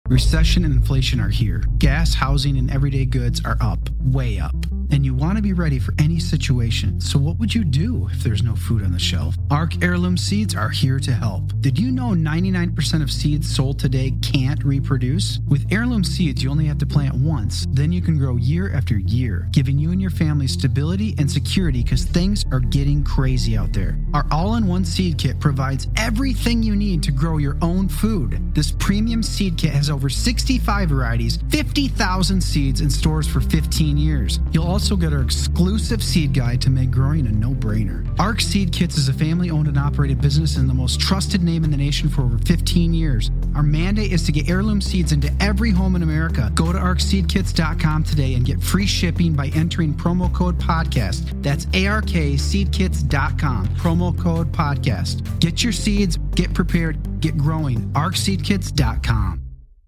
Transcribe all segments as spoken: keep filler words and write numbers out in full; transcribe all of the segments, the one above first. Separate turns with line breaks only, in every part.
Recession and inflation are here. Gas, housing, and everyday goods are up, way up. And you want to be ready for any situation. So what would you do if there's no food on the shelf? Arc Heirloom Seeds are here to help. Did you know ninety-nine percent of seeds sold today can't reproduce? With Heirloom Seeds, you only have to plant once. Then you can grow year after year, giving you and your family stability and security because things are getting crazy out there. Our all-in-one seed kit provides everything you need to grow your own food. This premium seed kit has over sixty-five varieties, fifty thousand seeds in stores for fifteen years. You'll also get our exclusive seed guide to make growing a no-brainer. Arc Seed Kits is a family-owned and operated business and the most trusted name in the nation for over fifteen years. Our mandate is to get heirloom seeds into every home in America. Go to arc seed kits dot com today and get free shipping by entering promo code podcast. That's A R K seed kits dot com, promo code podcast. Get your seeds, get prepared, get growing. arc seed kits dot com.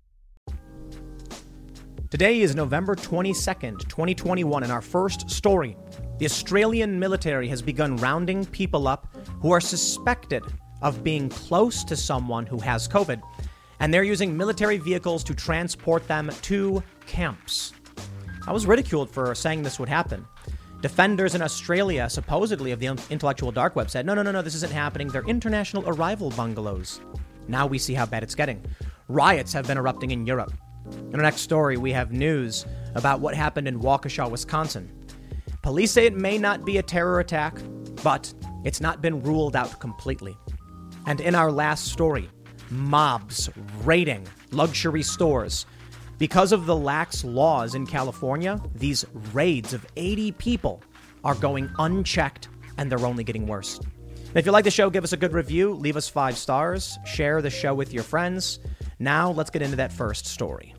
Today is November twenty-second, twenty twenty-one, and our first story. The Australian military has begun rounding people up who are suspected of being close to someone who has COVID, and they're using military vehicles to transport them to camps. I was ridiculed for saying this would happen. Defenders in Australia, supposedly of the intellectual dark web, said, no, no, no, no, this isn't happening. They're international arrival bungalows. Now we see how bad it's getting. Riots have been erupting in Europe. In our next story, we have news about what happened in Waukesha, Wisconsin. Police say it may not be a terror attack, but it's not been ruled out completely. And in our last story, mobs raiding luxury stores. Because of the lax laws in California, these raids of eighty people are going unchecked, and they're only getting worse. And if you like the show, give us a good review, leave us five stars, share the show with your friends. Now, let's get into that first story.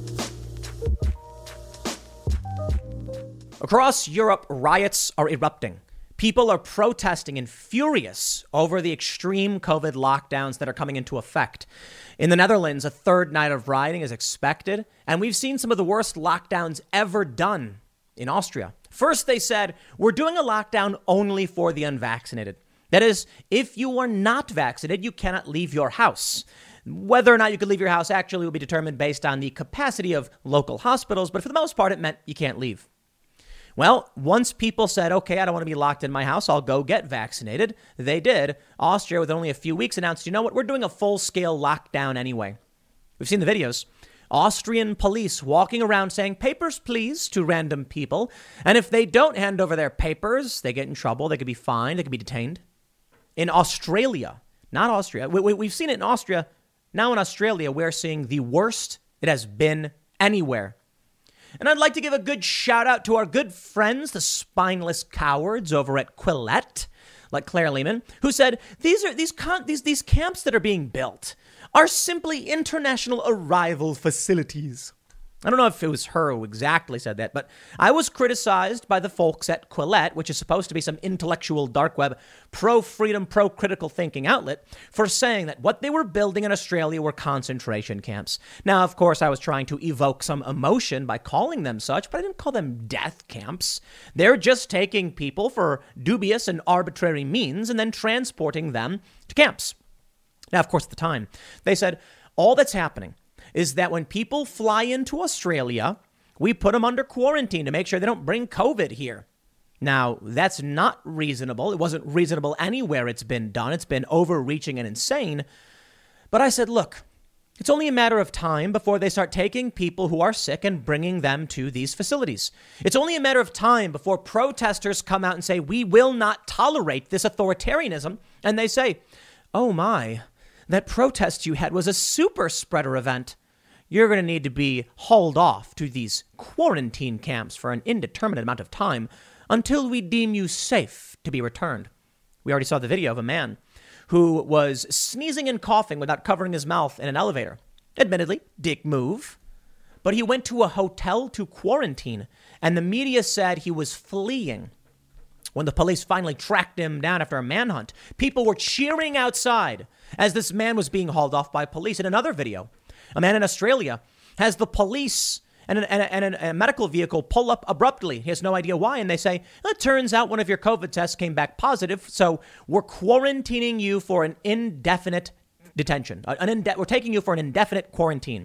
Across Europe, riots are erupting. People are protesting and furious over the extreme COVID lockdowns that are coming into effect. In the Netherlands, a third night of rioting is expected, and we've seen some of the worst lockdowns ever done in Austria. First, they said, we're doing a lockdown only for the unvaccinated. That is, if you are not vaccinated, you cannot leave your house. Whether or not you could leave your house actually will be determined based on the capacity of local hospitals, but for the most part, it meant you can't leave. Well, once people said, okay, I don't want to be locked in my house, I'll go get vaccinated, they did. Austria, with only a few weeks, announced, you know what, we're doing a full-scale lockdown anyway. We've seen the videos. Austrian police walking around saying, papers, please, to random people. And if they don't hand over their papers, they get in trouble. They could be fined. They could be detained. In Australia, not Austria. We, we, we've seen it in Austria. Now in Australia, we're seeing the worst it has been anywhere. And I'd like to give a good shout out to our good friends, the spineless cowards over at Quillette, like Claire Lehman, who said, these are these con- these these camps that are being built are simply international arrival facilities. I don't know if it was her who exactly said that, but I was criticized by the folks at Quillette, which is supposed to be some intellectual dark web, pro-freedom, pro-critical thinking outlet, for saying that what they were building in Australia were concentration camps. Now, of course, I was trying to evoke some emotion by calling them such, but I didn't call them death camps. They're just taking people for dubious and arbitrary means and then transporting them to camps. Now, of course, at the time, they said, all that's happening is that when people fly into Australia, we put them under quarantine to make sure they don't bring COVID here. Now, that's not reasonable. It wasn't reasonable anywhere it's been done. It's been overreaching and insane. But I said, look, it's only a matter of time before they start taking people who are sick and bringing them to these facilities. It's only a matter of time before protesters come out and say, we will not tolerate this authoritarianism. And they say, oh my, that protest you had was a super spreader event. You're going to need to be hauled off to these quarantine camps for an indeterminate amount of time until we deem you safe to be returned. We already saw the video of a man who was sneezing and coughing without covering his mouth in an elevator. Admittedly, dick move. But he went to a hotel to quarantine, and the media said he was fleeing. When the police finally tracked him down after a manhunt, people were cheering outside as this man was being hauled off by police. In another video, a man in Australia has the police and, an, and, a, and a medical vehicle pull up abruptly. He has no idea why. And they say, it turns out one of your COVID tests came back positive. So we're quarantining you for an indefinite detention. An inde- we're taking you for an indefinite quarantine.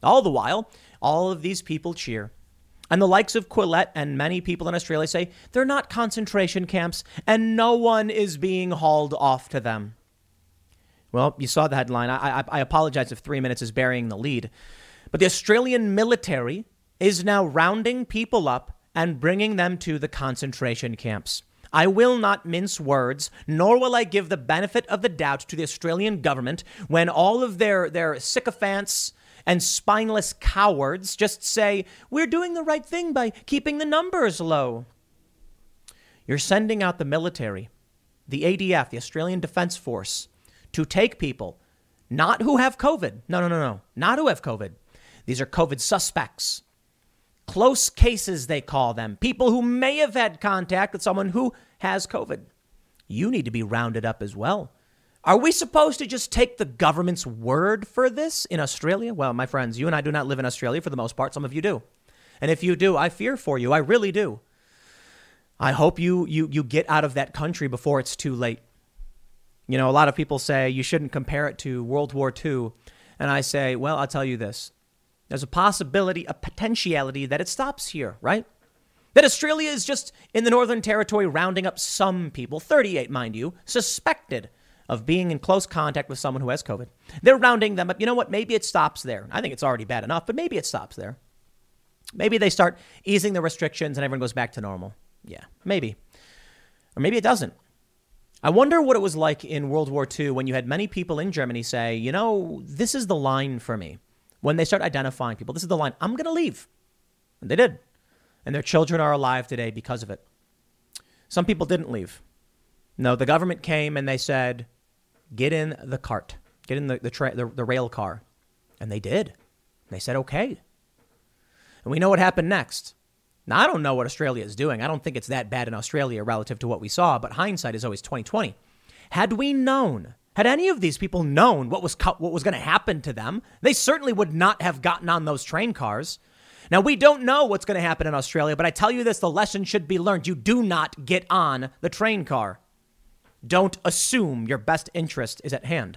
All the while, all of these people cheer. And the likes of Quillette and many people in Australia say they're not concentration camps and no one is being hauled off to them. Well, you saw the headline. I, I, I apologize if three minutes is burying the lead. But the Australian military is now rounding people up and bringing them to the concentration camps. I will not mince words, nor will I give the benefit of the doubt to the Australian government when all of their, their sycophants and spineless cowards just say, we're doing the right thing by keeping the numbers low. You're sending out the military, the A D F, the Australian Defence Force, to take people, not who have COVID. No, no, no, no, not who have COVID. These are COVID suspects. Close cases, they call them. People who may have had contact with someone who has COVID. You need to be rounded up as well. Are we supposed to just take the government's word for this in Australia? Well, my friends, you and I do not live in Australia for the most part. Some of you do. And if you do, I fear for you. I really do. I hope you you you get out of that country before it's too late. You know, a lot of people say you shouldn't compare it to World War Two. And I say, well, I'll tell you this. There's a possibility, a potentiality that it stops here, right? That Australia is just in the Northern Territory rounding up some people, thirty-eight, mind you, suspected of being in close contact with someone who has COVID. They're rounding them up. You know what? Maybe it stops there. I think it's already bad enough, but maybe it stops there. Maybe they start easing the restrictions and everyone goes back to normal. Yeah, maybe. Or maybe it doesn't. I wonder what it was like in World War Two when you had many people in Germany say, you know, this is the line for me. When they start identifying people, this is the line, I'm going to leave. And they did. And their children are alive today because of it. Some people didn't leave. No, the government came and they said, get in the cart, get in the the, tra- the, the rail car. And they did. They said, okay. And we know what happened next. Now, I don't know what Australia is doing. I don't think it's that bad in Australia relative to what we saw, but hindsight is always twenty twenty. Had we known, had any of these people known what was co- what was going to happen to them, they certainly would not have gotten on those train cars. Now, we don't know what's going to happen in Australia, but I tell you this, the lesson should be learned. You do not get on the train car. Don't assume your best interest is at hand.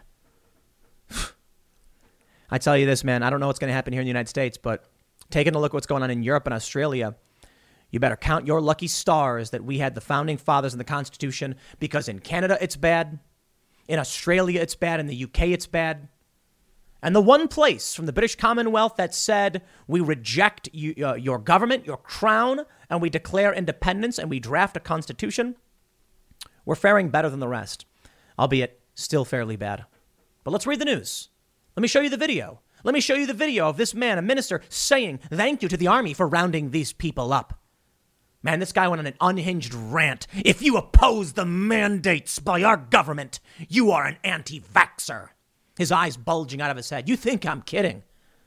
I tell you this, man, I don't know what's going to happen here in the United States, but taking a look at what's going on in Europe and Australia, you better count your lucky stars that we had the founding fathers and the Constitution, because in Canada, it's bad. In Australia, it's bad. In the U K, it's bad. And the one place from the British Commonwealth that said we reject you, uh, your government, your crown, and we declare independence and we draft a constitution, we're faring better than the rest, albeit still fairly bad. But let's read the news. Let me show you the video. Let me show you the video of this man, a minister, saying thank you to the army for rounding these people up. Man, this guy went on an unhinged rant. If you oppose the mandates by our government, you are an anti-vaxxer. His eyes bulging out of his head. You think I'm kidding?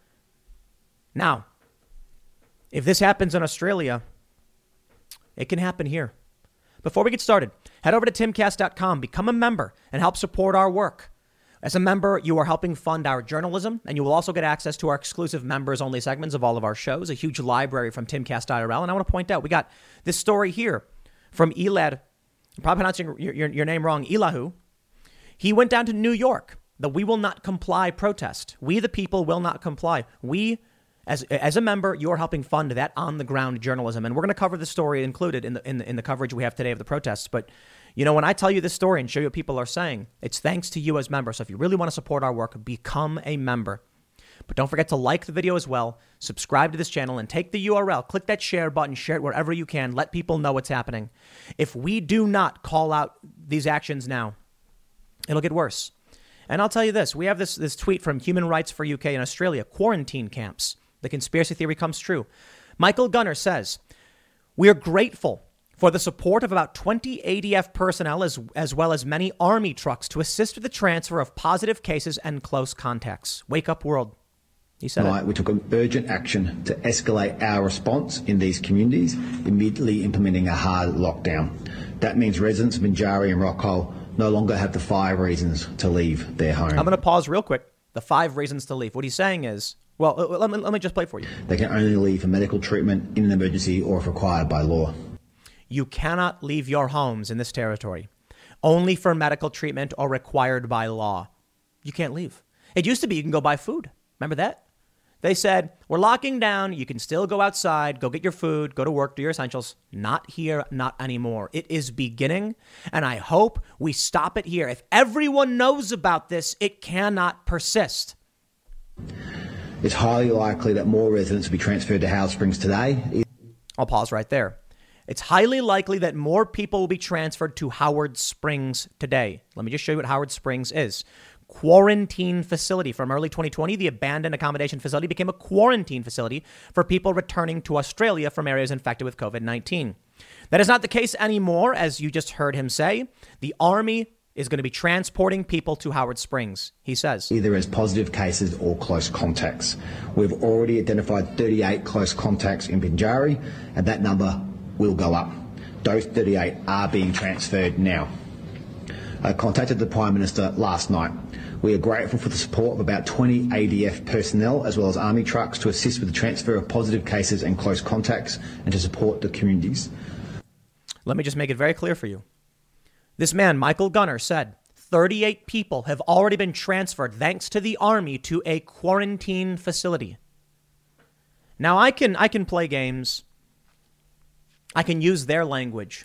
Now, if this happens in Australia, it can happen here. Before we get started, head over to timcast dot com, become a member, and help support our work. As a member, you are helping fund our journalism, and you will also get access to our exclusive members-only segments of all of our shows, a huge library from Timcast I R L. And I want to point out, we got this story here from Elad, I'm probably pronouncing your, your, your name wrong, Elahu. He went down to New York, the We Will Not Comply protest. We, the people, will not comply. We, as as a member, you're helping fund that on-the-ground journalism. And we're going to cover the story included in the, in the in the coverage we have today of the protests. But you know, when I tell you this story and show you what people are saying, it's thanks to you as members. So if you really want to support our work, become a member. But don't forget to like the video as well, subscribe to this channel, and take the U R L. Click that share button, share it wherever you can. Let people know what's happening. If we do not call out these actions now, it'll get worse. And I'll tell you this. We have this, this tweet from Human Rights for U K and Australia, quarantine camps. The conspiracy theory comes true. Michael Gunner says, we are grateful for the support of about twenty A D F personnel as, as well as many army trucks to assist with the transfer of positive cases and close contacts. Wake up, world. He said
Tonight, we took urgent action to escalate our response in these communities, immediately implementing a hard lockdown. That means residents of Binjari and Rockall no longer have the five reasons to leave their home.
I'm going to pause real quick. The five reasons to leave. What he's saying is, well, let me, let me just play for you.
They can only leave for medical treatment in an emergency or if required by law.
You cannot leave your homes in this territory only for medical treatment or required by law. You can't leave. It used to be you can go buy food. Remember that? They said, we're locking down. You can still go outside, go get your food, go to work, do your essentials. Not here, not anymore. It is beginning, and I hope we stop it here. If everyone knows about this, it cannot persist.
It's highly likely that more residents will be transferred to Howard Springs today.
I'll pause right there. It's highly likely that more people will be transferred to Howard Springs today. Let me just show you what Howard Springs is. Quarantine facility. From early twenty twenty, the abandoned accommodation facility became a quarantine facility for people returning to Australia from areas infected with covid nineteen. That is not the case anymore, as you just heard him say. The Army is going to be transporting people to Howard Springs, he says.
Either as positive cases or close contacts. We've already identified thirty-eight close contacts in Binjari, and that number will go up. Those thirty-eight are being transferred now. I contacted the Prime Minister last night. We are grateful for the support of about twenty A D F personnel as well as Army trucks to assist with the transfer of positive cases and close contacts and to support the communities.
Let me just make it very clear for you. This man, Michael Gunner, said thirty-eight people have already been transferred thanks to the Army to a quarantine facility. Now, I can I can play games. I can use their language.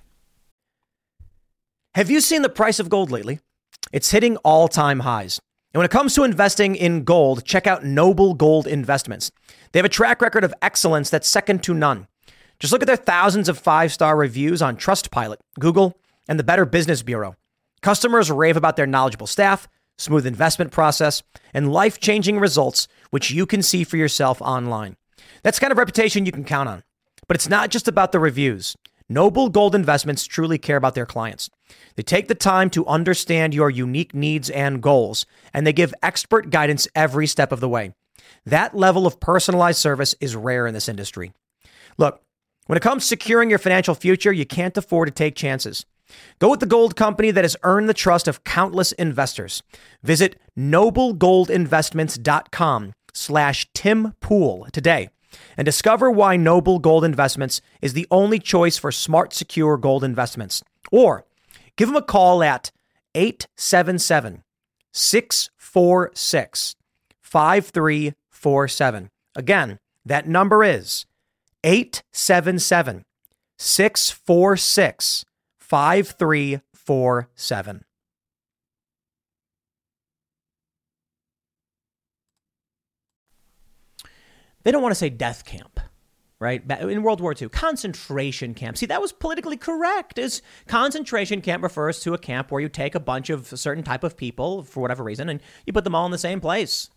Have you seen the price of gold lately? It's hitting all-time highs. And when it comes to investing in gold, check out Noble Gold Investments. They have a track record of excellence that's second to none. Just look at their thousands of five-star reviews on Trustpilot, Google, and the Better Business Bureau. Customers rave about their knowledgeable staff, smooth investment process, and life-changing results, which you can see for yourself online. That's the kind of reputation you can count on. But it's not just about the reviews. Noble Gold Investments truly care about their clients. They take the time to understand your unique needs and goals, and they give expert guidance every step of the way. That level of personalized service is rare in this industry. Look, when it comes to securing your financial future, you can't afford to take chances. Go with the gold company that has earned the trust of countless investors. Visit noblegoldinvestments.com slash Tim Pool today and discover why Noble Gold Investments is the only choice for smart, secure gold investments. Or give them a call at eight seven seven, six four six, five three four seven. Again, that number is eight seven seven, six four six, five three four seven. They don't want to say death camp, right? In World War Two, concentration camp. See, that was politically correct. Is concentration camp refers to a camp where you take a bunch of a certain type of people for whatever reason and you put them all in the same place.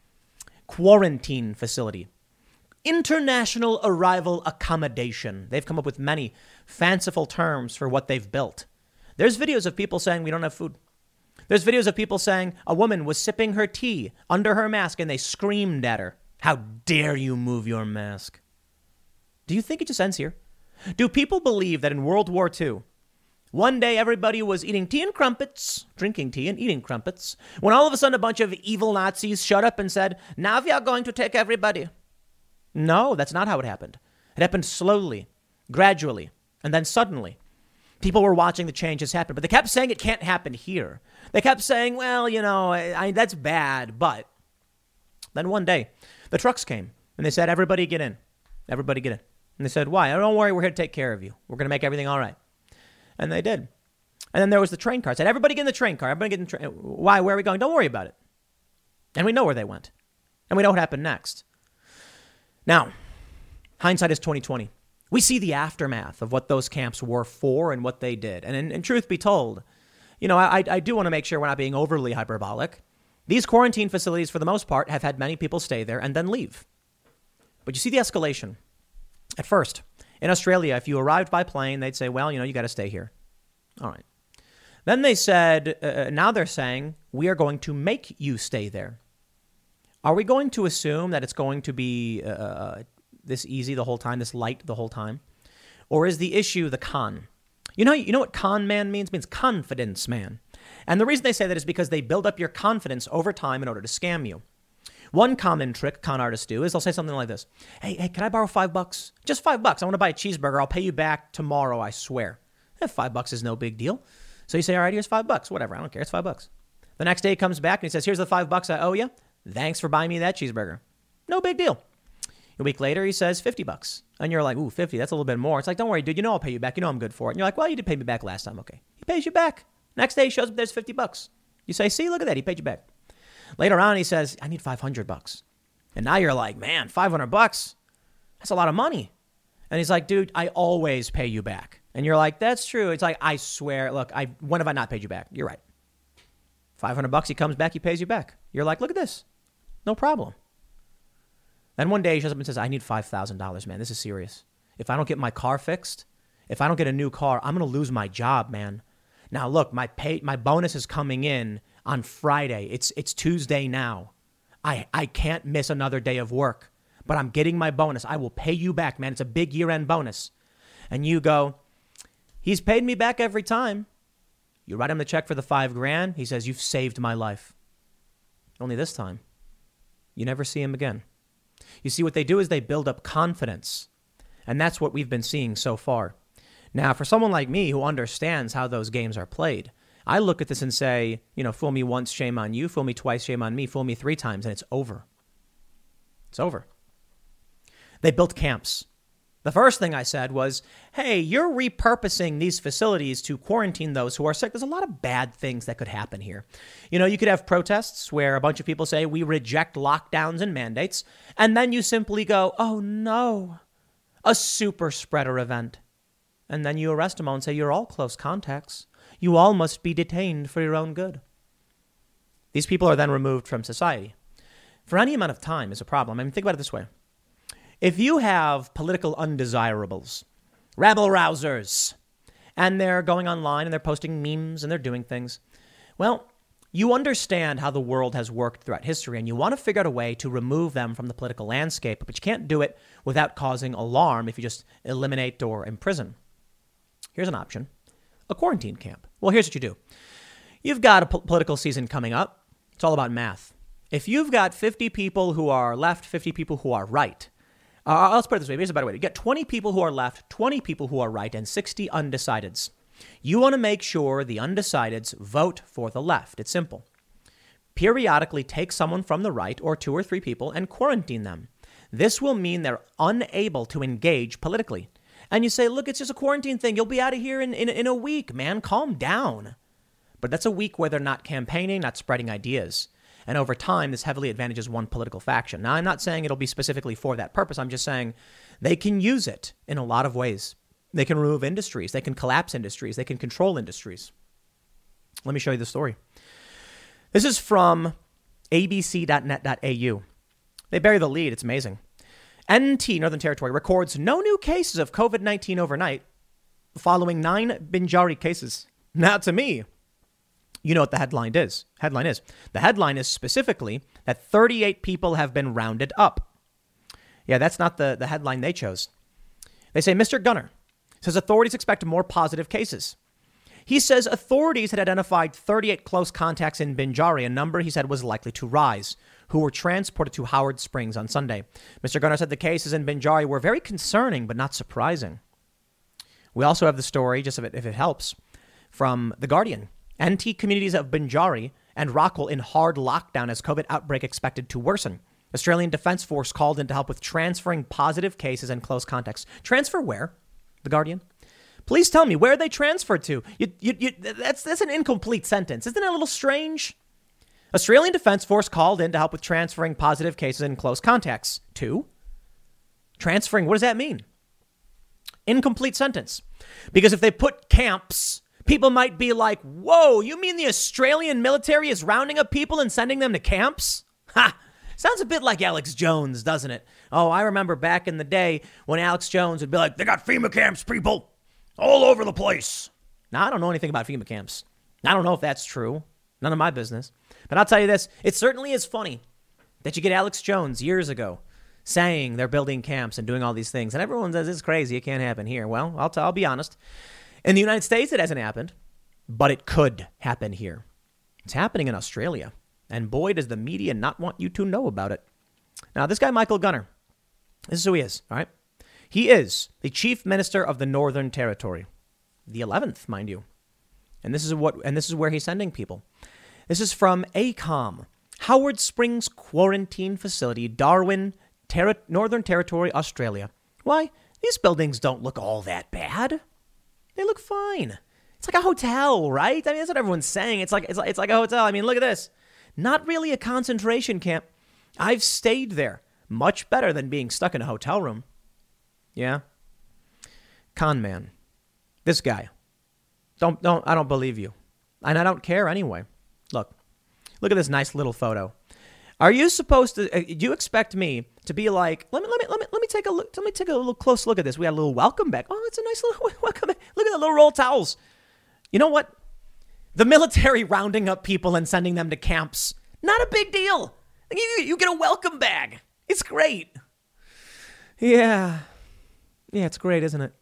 Quarantine facility. International arrival accommodation. They've come up with many fanciful terms for what they've built. There's videos of people saying we don't have food. There's videos of people saying a woman was sipping her tea under her mask and they screamed at her. How dare you move your mask? Do you think it just ends here? Do people believe that in World War Two, one day everybody was eating tea and crumpets, drinking tea and eating crumpets, when all of a sudden a bunch of evil Nazis shut up and said, now we are going to take everybody? No, that's not how it happened. It happened slowly, gradually, and then suddenly. People were watching the changes happen, but they kept saying it can't happen here. They kept saying, well, you know, I, I, that's bad, but then one day the trucks came and they said, everybody get in, everybody get in. And they said, why? Don't worry, we're here to take care of you. We're going to make everything all right. And they did. And then there was the train car. I said, everybody get in the train car. Everybody get in the train. Why? Where are we going? Don't worry about it. And we know where they went. And we know what happened next. Now, hindsight is twenty twenty. We see the aftermath of what those camps were for and what they did. And in, in truth be told, you know, I, I do want to make sure we're not being overly hyperbolic. These quarantine facilities, for the most part, have had many people stay there and then leave. But you see the escalation. At first, in Australia, if you arrived by plane, they'd say, well, you know, you got to stay here. All right. Then they said, uh, now they're saying, we are going to make you stay there. Are we going to assume that it's going to be uh, this easy the whole time, this light the whole time? Or is the issue the con? You know, you know what con man means? It means confidence man. And the reason they say that is because they build up your confidence over time in order to scam you. One common trick con artists do is they'll say something like this. Hey, hey, can I borrow five bucks? Just five bucks. I want to buy a cheeseburger. I'll pay you back tomorrow, I swear. Eh, five bucks is no big deal. So you say, all right, here's five bucks. Whatever. I don't care. It's five bucks. The next day he comes back and he says, here's the five bucks I owe you. Thanks for buying me that cheeseburger. No big deal. A week later, he says fifty bucks. And you're like, ooh, fifty, that's a little bit more. It's like, don't worry, dude, you know I'll pay you back. You know I'm good for it. And you're like, well, you did pay me back last time. Okay. He pays you back. Next day, he shows up, there's fifty bucks. You say, see, look at that. He paid you back. Later on, he says, I need five hundred bucks. And now you're like, man, five hundred bucks? That's a lot of money. And he's like, dude, I always pay you back. And you're like, that's true. It's like, I swear, look, I when have I not paid you back? You're right. five hundred bucks, he comes back, he pays you back. You're like, look at this. No problem. Then one day he shows up and says, I need five thousand dollars, man. This is serious. If I don't get my car fixed, if I don't get a new car, I'm going to lose my job, man. Now, look, my pay, my bonus is coming in on Friday. It's it's Tuesday now. I, I can't miss another day of work, but I'm getting my bonus. I will pay you back, man. It's a big year-end bonus. And you go, he's paid me back every time. You write him the check for the five grand. He says, you've saved my life. Only this time, you never see him again. You see, what they do is they build up confidence. And that's what we've been seeing so far. Now, for someone like me who understands how those games are played, I look at this and say, you know, fool me once, shame on you. Fool me twice, shame on me. Fool me three times, and it's over. It's over. They built camps. The first thing I said was, hey, you're repurposing these facilities to quarantine those who are sick. There's a lot of bad things that could happen here. You know, you could have protests where a bunch of people say we reject lockdowns and mandates, and then you simply go, oh, no, a super spreader event. And then you arrest them all and say you're all close contacts. You all must be detained for your own good. These people are then removed from society. For any amount of time is a problem. I mean, think about it this way. If you have political undesirables, rabble rousers, and they're going online and they're posting memes and they're doing things, well, you understand how the world has worked throughout history and you want to figure out a way to remove them from the political landscape, but you can't do it without causing alarm if you just eliminate or imprison. Here's an option. A quarantine camp. Well, here's what you do. You've got a po- political season coming up. It's all about math. If you've got fifty people who are left, fifty people who are right, uh, let's put it this way. Here's a better way. You get twenty people who are left, twenty people who are right, and sixty undecideds. You want to make sure the undecideds vote for the left. It's simple. Periodically take someone from the right or two or three people and quarantine them. This will mean they're unable to engage politically. And you say, look, it's just a quarantine thing. You'll be out of here in, in, in a week, man. Calm down. But that's a week where they're not campaigning, not spreading ideas. And over time, this heavily advantages one political faction. Now, I'm not saying it'll be specifically for that purpose. I'm just saying they can use it in a lot of ways. They can remove industries. They can collapse industries. They can control industries. Let me show you the story. This is from A B C dot net dot A U. They bury the lead. It's amazing. N T, Northern Territory, records no new cases of covid nineteen overnight following nine Binjari cases. Now, to me, you know what the headline is. Headline is. The headline is specifically that thirty-eight people have been rounded up. Yeah, that's not the, the headline they chose. They say Mister Gunner says authorities expect more positive cases. He says authorities had identified thirty-eight close contacts in Binjari, a number he said was likely to rise, who were transported to Howard Springs on Sunday. Mister Gunner said the cases in Binjari were very concerning, but not surprising. We also have the story, just if it, if it helps, from The Guardian. N T communities of Binjari and Rockall in hard lockdown as COVID outbreak expected to worsen. Australian Defence Force called in to help with transferring positive cases and close contacts. Transfer where? The Guardian. Please tell me where they transferred to. You, you, you, that's, that's an incomplete sentence. Isn't it a little strange? Australian Defence Force called in to help with transferring positive cases and close contacts. To? Transferring, what does that mean? Incomplete sentence. Because if they put camps, people might be like, whoa, you mean the Australian military is rounding up people and sending them to camps? Ha! Sounds a bit like Alex Jones, doesn't it? Oh, I remember back in the day when Alex Jones would be like, they got FEMA camps, people, all over the place. Now, I don't know anything about FEMA camps. I don't know if that's true. None of my business. But I'll tell you this, it certainly is funny that you get Alex Jones years ago saying they're building camps and doing all these things. And everyone says it's crazy. It can't happen here. Well, I'll, t- I'll be honest. In the United States, it hasn't happened, but it could happen here. It's happening in Australia. And boy, does the media not want you to know about it. Now, this guy, Michael Gunner, this is who he is, all right? He is the Chief Minister of the Northern Territory, the eleventh, mind you. And this is what, and this is where he's sending people. This is from A COM, Howard Springs Quarantine Facility, Darwin, Terri- Northern Territory, Australia. Why? These buildings don't look all that bad. They look fine. It's like a hotel, right? I mean, that's what everyone's saying. It's like it's like, it's like a hotel. I mean, look at this. Not really a concentration camp. I've stayed there. Much better than being stuck in a hotel room. Yeah. Con man. This guy. Don't don't I don't believe you. And I don't care anyway. Look. Look at this nice little photo. Are you supposed to uh, do you expect me to be like, let me let me let me let me take a look let me take a little close look at this. We got a little welcome back. Oh, it's a nice little welcome back. Look at the little roll of towels. You know what? The military rounding up people and sending them to camps. Not a big deal. You, you get a welcome bag. It's great. Yeah. Yeah, it's great, isn't it?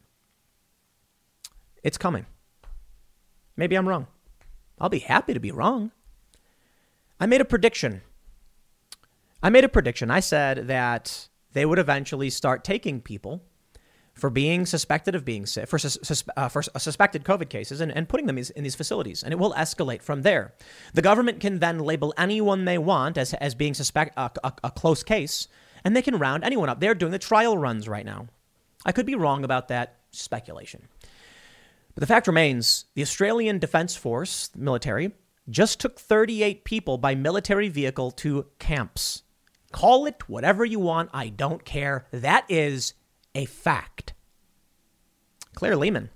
It's coming. Maybe I'm wrong. I'll be happy to be wrong. I made a prediction. I made a prediction. I said that they would eventually start taking people for being suspected of being sick, for, sus- uh, for suspected COVID cases and, and putting them in these facilities. And it will escalate from there. The government can then label anyone they want as, as being suspect uh, a, a close case, and they can round anyone up. They're doing the trial runs right now. I could be wrong about that. Speculation. But the fact remains, the Australian Defence Force, the military, just took thirty-eight people by military vehicle to camps. Call it whatever you want. I don't care. That is a fact. Claire Lehman.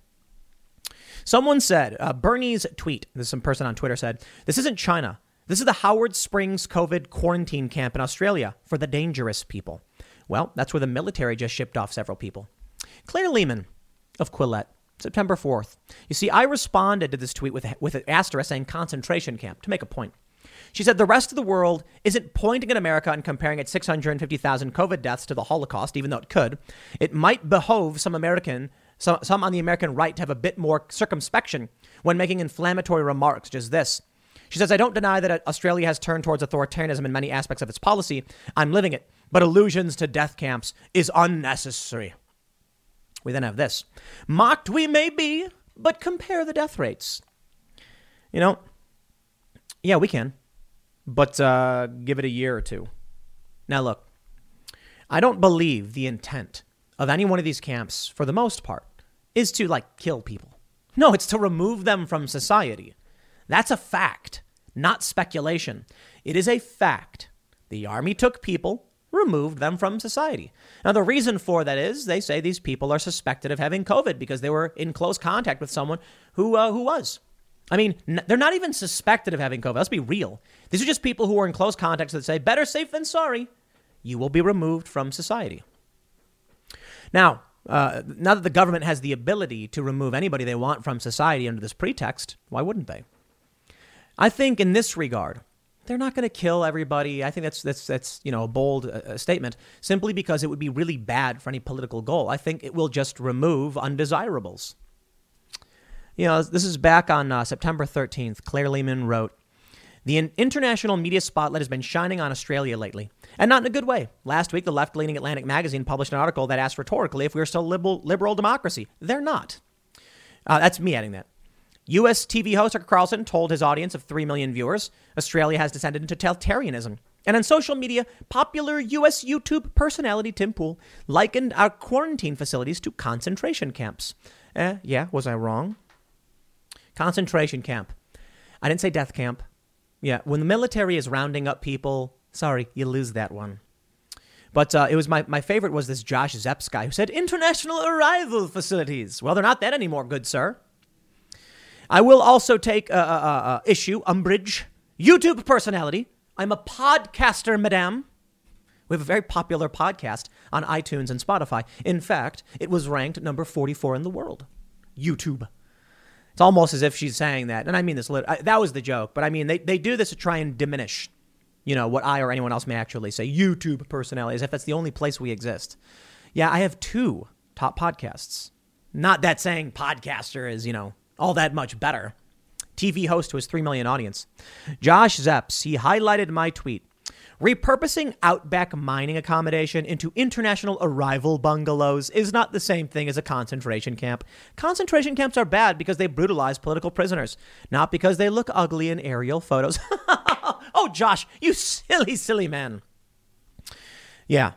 Someone said, uh, Bernie's tweet, this some person on Twitter said, this isn't China. This is the Howard Springs COVID quarantine camp in Australia for the dangerous people. Well, that's where the military just shipped off several people. Claire Lehman of Quillette, September fourth. You see, I responded to this tweet with, with an asterisk saying concentration camp to make a point. She said the rest of the world isn't pointing at America and comparing its six hundred fifty thousand COVID deaths to the Holocaust, even though it could. It might behove some American, some, some on the American right to have a bit more circumspection when making inflammatory remarks, such as this. She says, I don't deny that Australia has turned towards authoritarianism in many aspects of its policy. I'm living it. But allusions to death camps is unnecessary. We then have this. Mocked we may be, but compare the death rates. You know, yeah, we can. But uh, give it a year or two. Now, look, I don't believe the intent of any one of these camps, for the most part, is to, like, kill people. No, it's to remove them from society. That's a fact, not speculation. It is a fact. The army took people, removed them from society. Now, the reason for that is they say these people are suspected of having COVID because they were in close contact with someone who uh, who was. I mean, n- they're not even suspected of having COVID. Let's be real. These are just people who are in close contact that say, better safe than sorry. You will be removed from society. Now, uh, now that the government has the ability to remove anybody they want from society under this pretext, why wouldn't they? I think in this regard, they're not going to kill everybody. I think that's that's that's you know a bold uh, statement simply because it would be really bad for any political goal. I think it will just remove undesirables. You know, this is back on uh, September thirteenth. Claire Lehman wrote, the international media spotlight has been shining on Australia lately, and not in a good way. Last week, the left-leaning Atlantic magazine published an article that asked rhetorically if we were still a liberal, liberal democracy. They're not. Uh, that's me adding that. U S T V host Tucker Carlson told his audience of three million viewers, Australia has descended into totalitarianism. And on social media, popular U S YouTube personality Tim Pool likened our quarantine facilities to concentration camps. Eh, yeah, was I wrong? Concentration camp. I didn't say death camp. Yeah, when the military is rounding up people, sorry, you lose that one. But uh, it was my, my favorite was this Josh Zepps guy who said international arrival facilities. Well, they're not that anymore, good sir. I will also take uh, uh, uh, issue, umbrage, YouTube personality. I'm a podcaster, madame. We have a very popular podcast on iTunes and Spotify. In fact, it was ranked number forty-four in the world. YouTube. It's almost as if she's saying that. And I mean this, I, that was the joke. But I mean, they, they do this to try and diminish, you know, what I or anyone else may actually say. YouTube personality, as if that's the only place we exist. Yeah, I have two top podcasts. Not that saying podcaster is, you know, all that much better. T V host to his three million audience. Josh Zepps, he highlighted my tweet. Repurposing outback mining accommodation into international arrival bungalows is not the same thing as a concentration camp. Concentration camps are bad because they brutalize political prisoners, not because they look ugly in aerial photos. Oh, Josh, you silly, silly man. Yeah.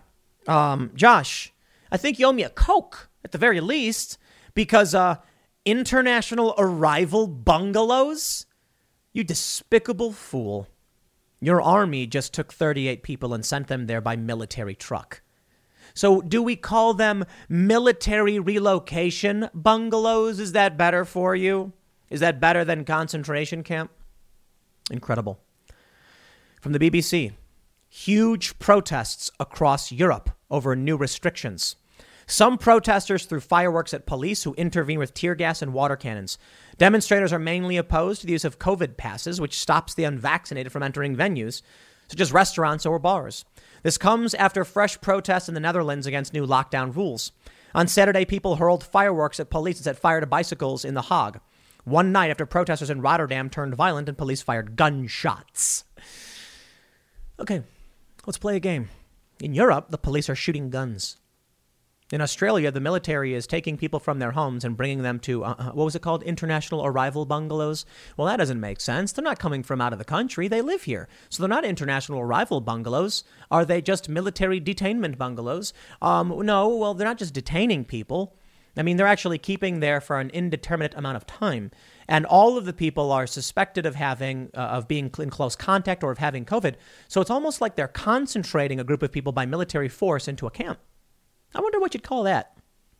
Um, Josh, I think you owe me a Coke at the very least, because uh, international arrival bungalows? You despicable fool. Your army just took thirty-eight people and sent them there by military truck. So do we call them military relocation bungalows? Is that better for you? Is that better than concentration camp? Incredible. From the B B C, huge protests across Europe over new restrictions. Some protesters threw fireworks at police who intervene with tear gas and water cannons. Demonstrators are mainly opposed to the use of COVID passes, which stops the unvaccinated from entering venues, such as restaurants or bars. This comes after fresh protests in the Netherlands against new lockdown rules. On Saturday, people hurled fireworks at police and set fire to bicycles in The Hague. One night after protesters in Rotterdam turned violent and police fired gunshots. Okay, let's play a game. In Europe, the police are shooting guns. In Australia, the military is taking people from their homes and bringing them to, uh, what was it called? International arrival bungalows? Well, that doesn't make sense. They're not coming from out of the country. They live here. So they're not international arrival bungalows. Are they just military detainment bungalows? Um, no, well, they're not just detaining people. I mean, they're actually keeping there for an indeterminate amount of time. And all of the people are suspected of having, uh, of being in close contact or of having COVID. So it's almost like they're concentrating a group of people by military force into a camp. I wonder what you'd call that.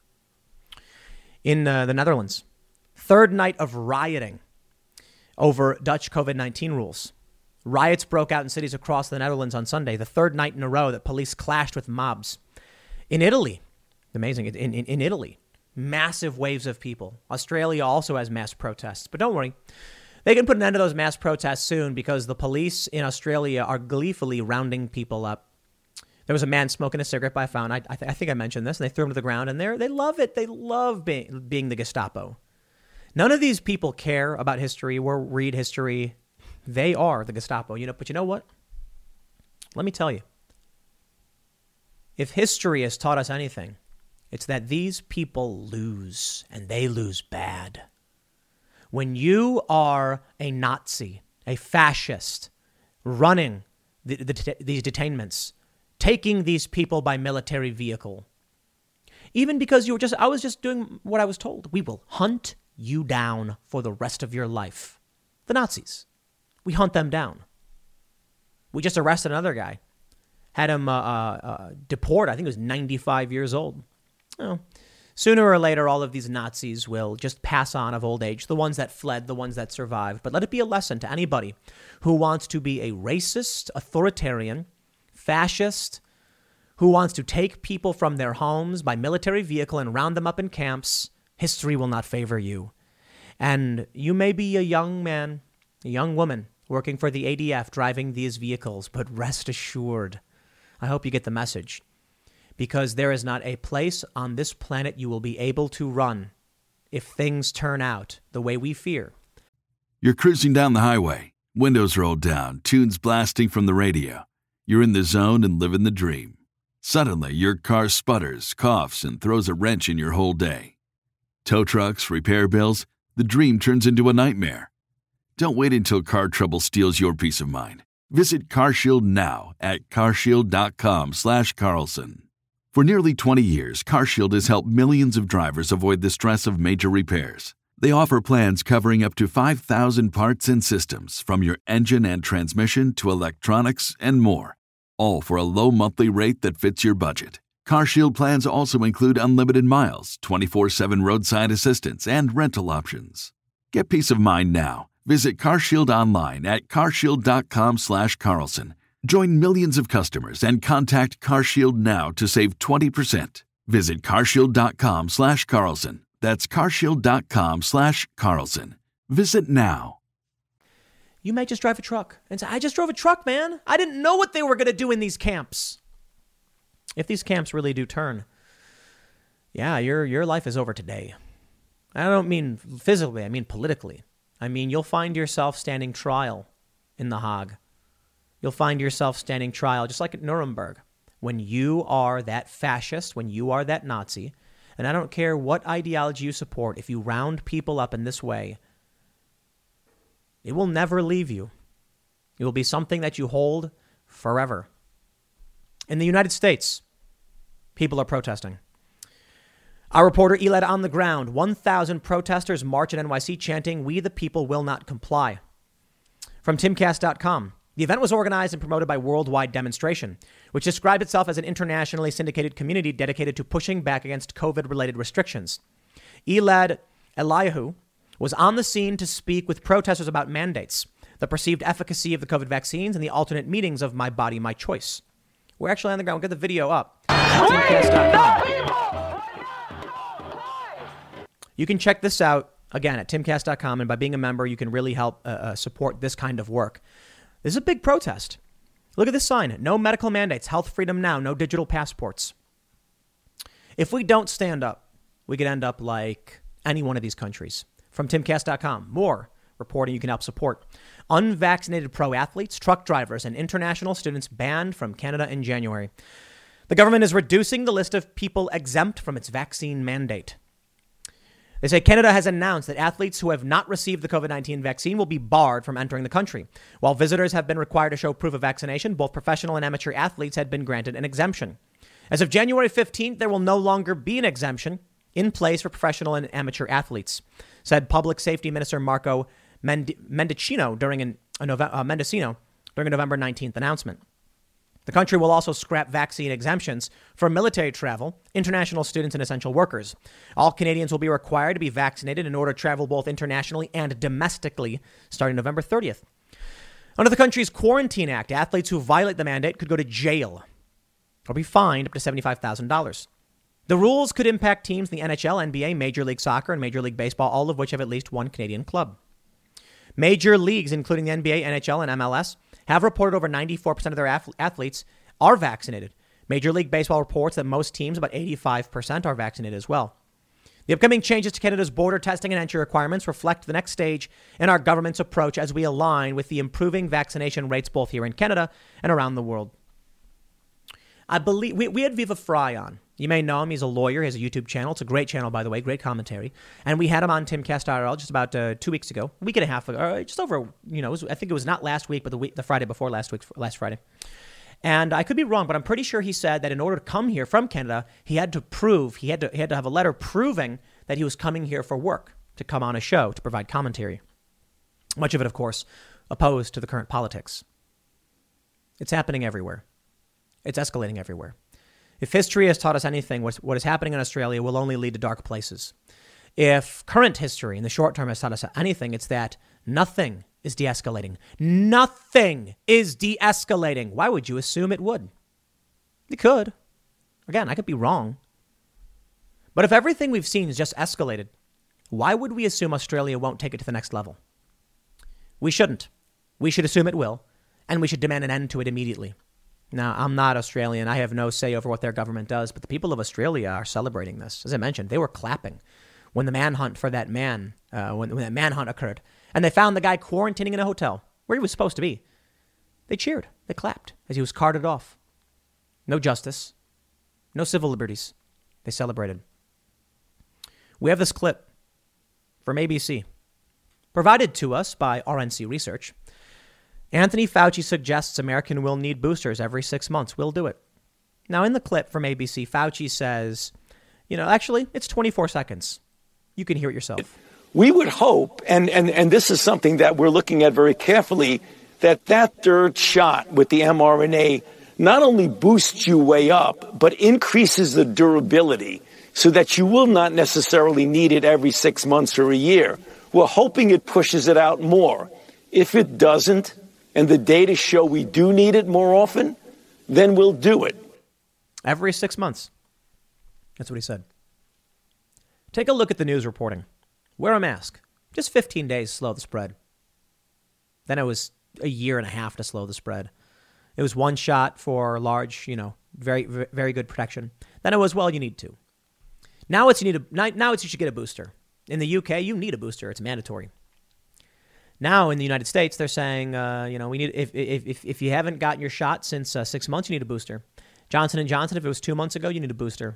In uh, the Netherlands, third night of rioting over Dutch COVID nineteen rules. Riots broke out in cities across the Netherlands on Sunday, the third night in a row that police clashed with mobs. In Italy, amazing, in, in, in Italy, massive waves of people. Australia also has mass protests, but don't worry. They can put an end to those mass protests soon because the police in Australia are gleefully rounding people up. There was a man smoking a cigarette I found. I, I, th- I think I mentioned this, and they threw him to the ground, and they they love it. They love being, being the Gestapo. None of these people care about history or read history. They are the Gestapo. You know, but you know what? Let me tell you. If history has taught us anything, it's that these people lose, and they lose bad. When you are a Nazi, a fascist, running the, the, these detainments, taking these people by military vehicle, even because you were just, I was just doing what I was told. We will hunt you down for the rest of your life. The Nazis, we hunt them down. We just arrested another guy, had him uh, uh, uh, deport. I think he was ninety-five years old. Oh, sooner or later, all of these Nazis will just pass on of old age, the ones that fled, the ones that survived. But let it be a lesson to anybody who wants to be a racist, authoritarian, fascist, who wants to take people from their homes by military vehicle and round them up in camps. History will not favor you. And you may be a young man, a young woman working for the A D F driving these vehicles, but rest assured, I hope you get the message, because there is not a place on this planet you will be able to run if things turn out the way we fear.
You're cruising down the highway, windows rolled down, tunes blasting from the radio. You're in the zone and living the dream. Suddenly, your car sputters, coughs, and throws a wrench in your whole day. Tow trucks, repair bills, the dream turns into a nightmare. Don't wait until car trouble steals your peace of mind. Visit CarShield now at carshield.com slash Carlson. For nearly twenty years, CarShield has helped millions of drivers avoid the stress of major repairs. They offer plans covering up to five thousand parts and systems, from your engine and transmission to electronics and more, all for a low monthly rate that fits your budget. CarShield plans also include unlimited miles, twenty-four seven roadside assistance, and rental options. Get peace of mind now. Visit CarShield online at carshield.com slash Carlson. Join millions of customers and contact CarShield now to save twenty percent. Visit carshield.com slash Carlson. That's carshield.com slash Carlson. Visit now.
You may just drive a truck and say, I just drove a truck, man. I didn't know what they were going to do in these camps. If these camps really do turn, yeah, your your life is over today. I don't mean physically, I mean politically. I mean, you'll find yourself standing trial in The Hague. You'll find yourself standing trial, just like at Nuremberg, when you are that fascist, when you are that Nazi. And I don't care what ideology you support, if you round people up in this way, it will never leave you. It will be something that you hold forever. In the United States, People are protesting. Our reporter Elad on the ground. one thousand protesters march in N Y C chanting, "We the people will not comply." From timcast dot com. The event was organized and promoted by Worldwide Demonstration, which described itself as an internationally syndicated community dedicated to pushing back against COVID-related restrictions. Elad Eliyahu was on the scene to speak with protesters about mandates, the perceived efficacy of the COVID vaccines, and the alternate meanings of My Body, My Choice. We're actually on the ground. We'll get the video up. timcast dot com. You can check this out, again, at timcast dot com, and by being a member, you can really help uh, uh, support this kind of work. This is a big protest. Look at this sign. No medical mandates. Health freedom now. No digital passports. If we don't stand up, we could end up like any one of these countries. From timcast dot com. More reporting you can help support. Unvaccinated pro athletes, truck drivers, and international students banned from Canada in January. The government is reducing the list of people exempt from its vaccine mandate. They say Canada has announced that athletes who have not received the COVID nineteen vaccine will be barred from entering the country. While visitors have been required to show proof of vaccination, both professional and amateur athletes had been granted an exemption. As of January fifteenth, there will no longer be an exemption in place for professional and amateur athletes, said Public Safety Minister Marco Mend- Mendicino during an, a Nove- uh, Mendicino during a November nineteenth announcement. The country will also scrap vaccine exemptions for military travel, international students, and essential workers. All Canadians will be required to be vaccinated in order to travel both internationally and domestically starting November thirtieth. Under the country's Quarantine Act, athletes who violate the mandate could go to jail or be fined up to seventy-five thousand dollars. The rules could impact teams in the N H L, N B A, Major League Soccer, and Major League Baseball, all of which have at least one Canadian club. Major leagues, including the N B A, N H L, and M L S, have reported over ninety-four percent of their ath- athletes are vaccinated. Major League Baseball reports that most teams, about eighty-five percent, are vaccinated as well. The upcoming changes to Canada's border testing and entry requirements reflect the next stage in our government's approach as we align with the improving vaccination rates both here in Canada and around the world. I believe we, we had Viva Fry on. You may know him. He's a lawyer. He has a YouTube channel. It's a great channel, by the way. Great commentary. And we had him on Timcast I R L just about uh, two weeks ago, a week and a half ago, or just over, you know, it was, I think it was not last week, but the week, the Friday before last week, last Friday. And I could be wrong, but I'm pretty sure he said that in order to come here from Canada, he had to prove, he had to, he had to have a letter proving that he was coming here for work, to come on a show, to provide commentary. Much of it, of course, opposed to the current politics. It's happening everywhere. It's escalating everywhere. If history has taught us anything, what is happening in Australia will only lead to dark places. If current history in the short term has taught us anything, it's that nothing is de-escalating. Nothing is de-escalating. Why would you assume it would? It could. Again, I could be wrong. But if everything we've seen is just escalated, why would we assume Australia won't take it to the next level? We shouldn't. We should assume it will, and we should demand an end to it immediately. Now, I'm not Australian. I have no say over what their government does, but the people of Australia are celebrating this. As I mentioned, they were clapping when the manhunt for that man, uh, when, when that manhunt occurred. And they found the guy quarantining in a hotel where he was supposed to be. They cheered. They clapped as he was carted off. No justice. No civil liberties. They celebrated. We have this clip from A B C, provided to us by R N C Research. Anthony Fauci suggests Americans will need boosters every six months. We'll do it. Now, in the clip from A B C, Fauci says, you know, actually, it's twenty-four seconds. You can hear it yourself.
We would hope, and, and, and this is something that we're looking at very carefully, that that third shot with the mRNA not only boosts you way up, but increases the durability so that you will not necessarily need it every six months or a year. We're hoping it pushes it out more. If it doesn't, and the data show we do need it more often, then we'll do it.
Every six months. That's what he said. Take a look at the news reporting. Wear a mask. Just fifteen days to slow the spread. Then it was a year and a half to slow the spread. It was one shot for large, you know, very, very good protection. Then it was, well, you need two. Now it's you need a, now it's you should get a booster. In the U K, you need a booster. It's mandatory. Now in the United States, they're saying, uh, you know, we need if if if if you haven't gotten your shot since uh, six months, you need a booster. Johnson and Johnson, if it was two months ago, you need a booster.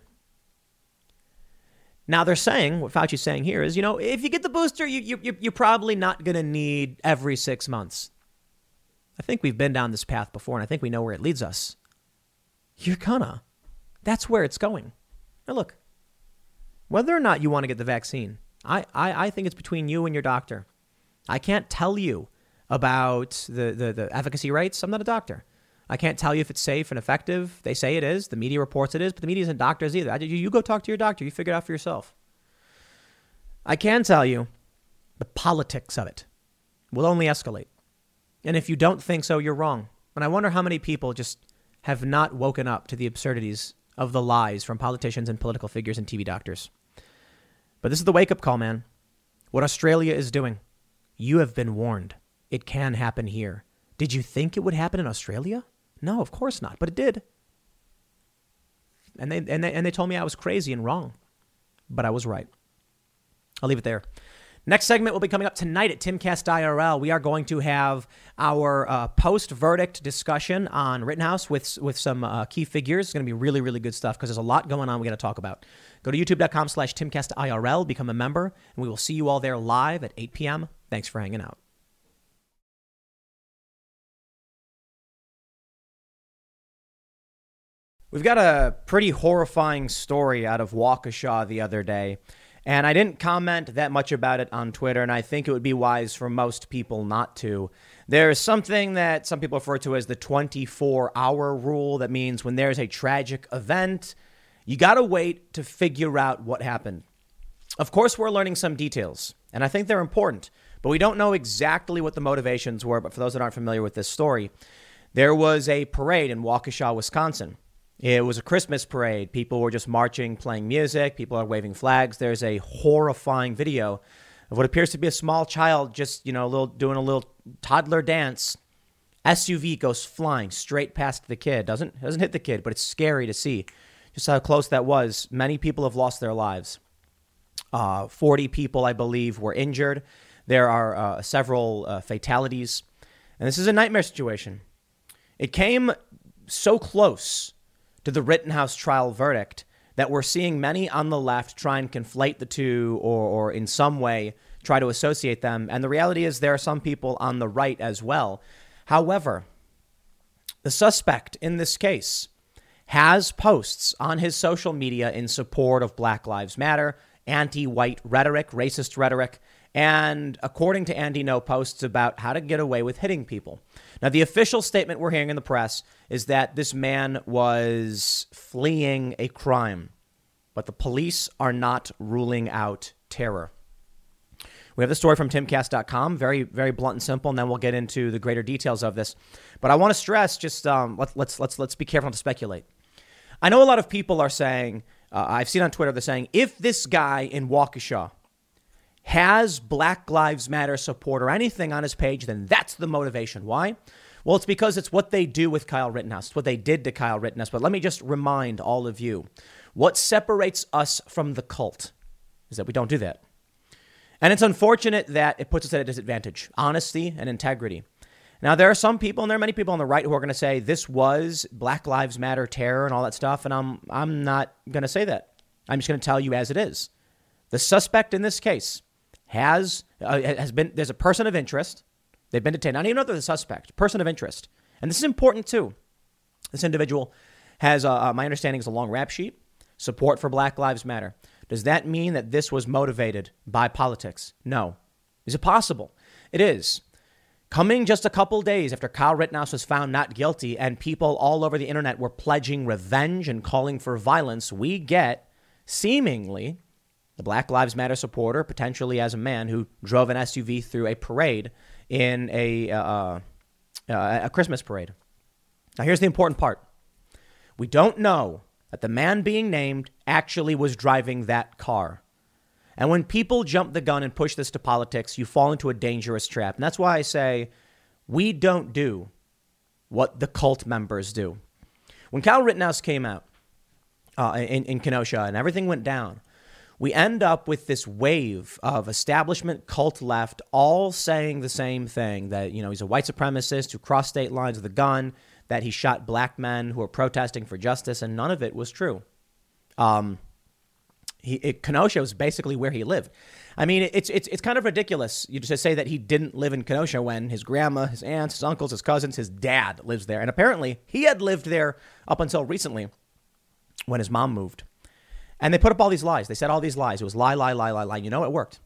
Now they're saying, what Fauci's saying here is, you know, if you get the booster, you, you, you're probably not going to need every six months. I think we've been down this path before, and I think we know where it leads us. You're gonna. That's where it's going. Now, look, whether or not you want to get the vaccine, I, I, I think it's between you and your doctor. I can't tell you about the, the, the efficacy rates. I'm not a doctor. I can't tell you if it's safe and effective. They say it is. The media reports it is, but the media isn't doctors either. I, you, you go talk to your doctor. You figure it out for yourself. I can tell you the politics of it will only escalate. And if you don't think so, you're wrong. And I wonder how many people just have not woken up to the absurdities of the lies from politicians and political figures and T V doctors. But this is the wake-up call, man. What Australia is doing. You have been warned. It can happen here. Did you think it would happen in Australia? No, of course not, but it did. And they, and they and they told me I was crazy and wrong, but I was right. I'll leave it there. Next segment will be coming up tonight at Timcast I R L. We are going to have our uh, post-verdict discussion on Rittenhouse with with some uh, key figures. It's going to be really, really good stuff because there's a lot going on we got to talk about. Go to youtube.com slash Timcast IRL, become a member, and we will see you all there live at eight p.m. Thanks for hanging out. We've got a pretty horrifying story out of Waukesha the other day, and I didn't comment that much about it on Twitter, and I think it would be wise for most people not to. There's something that some people refer to as the twenty-four hour rule. That means when there's a tragic event, you got to wait to figure out what happened. Of course, we're learning some details, and I think they're important, but we don't know exactly what the motivations were. But for those that aren't familiar with this story, there was a parade in Waukesha, Wisconsin. It was a Christmas parade. People were just marching, playing music. People are waving flags. There's a horrifying video of what appears to be a small child just, you know, a little doing a little toddler dance. S U V goes flying straight past the kid. Doesn't doesn't hit the kid, but it's scary to see just how close that was. Many people have lost their lives. Uh, forty people, I believe, were injured. There are uh, several uh, fatalities. And this is a nightmare situation. It came so close to the Rittenhouse trial verdict that we're seeing many on the left try and conflate the two or, or in some way try to associate them. And the reality is there are some people on the right as well. However, the suspect in this case has posts on his social media in support of Black Lives Matter, anti-white rhetoric, racist rhetoric, and according to Andy Ngo, posts about how to get away with hitting people. Now, the official statement we're hearing in the press is that this man was fleeing a crime, but the police are not ruling out terror. We have the story from timcast dot com, very, very blunt and simple, and then we'll get into the greater details of this. But I want to stress, just um, let, let's let's let's be careful not to speculate. I know a lot of people are saying, uh, I've seen on Twitter, they're saying, if this guy in Waukesha has Black Lives Matter support or anything on his page, then that's the motivation. Why? Well, it's because it's what they do with Kyle Rittenhouse. It's what they did to Kyle Rittenhouse. But let me just remind all of you, what separates us from the cult is that we don't do that. And it's unfortunate that it puts us at a disadvantage. Honesty and integrity. Now, there are some people, and there are many people on the right who are going to say this was Black Lives Matter terror and all that stuff. And I'm I'm not going to say that. I'm just going to tell you as it is. The suspect in this case has uh, has been, there's a person of interest. They've been detained. I don't even know if they're the suspect, person of interest. And this is important too. This individual has, uh, my understanding is a long rap sheet, support for Black Lives Matter. Does that mean that this was motivated by politics? No. Is it possible? It is. Coming just a couple days after Kyle Rittenhouse was found not guilty and people all over the internet were pledging revenge and calling for violence, we get seemingly the Black Lives Matter supporter, potentially as a man who drove an S U V through a parade in a uh, uh, a Christmas parade. Now, here's the important part. We don't know that the man being named actually was driving that car. And when people jump the gun and push this to politics, you fall into a dangerous trap. And that's why I say we don't do what the cult members do. When Kyle Rittenhouse came out uh, in, in Kenosha and everything went down, we end up with this wave of establishment cult left all saying the same thing, that, you know, he's a white supremacist who crossed state lines with a gun, that he shot black men who were protesting for justice, and none of it was true. Um, he, it, Kenosha was basically where he lived. I mean, it's it's it's kind of ridiculous you just say that he didn't live in Kenosha when his grandma, his aunts, his uncles, his cousins, his dad lives there. And apparently he had lived there up until recently when his mom moved. And they put up all these lies. They said all these lies. It was lie, lie, lie, lie, lie. You know, it worked.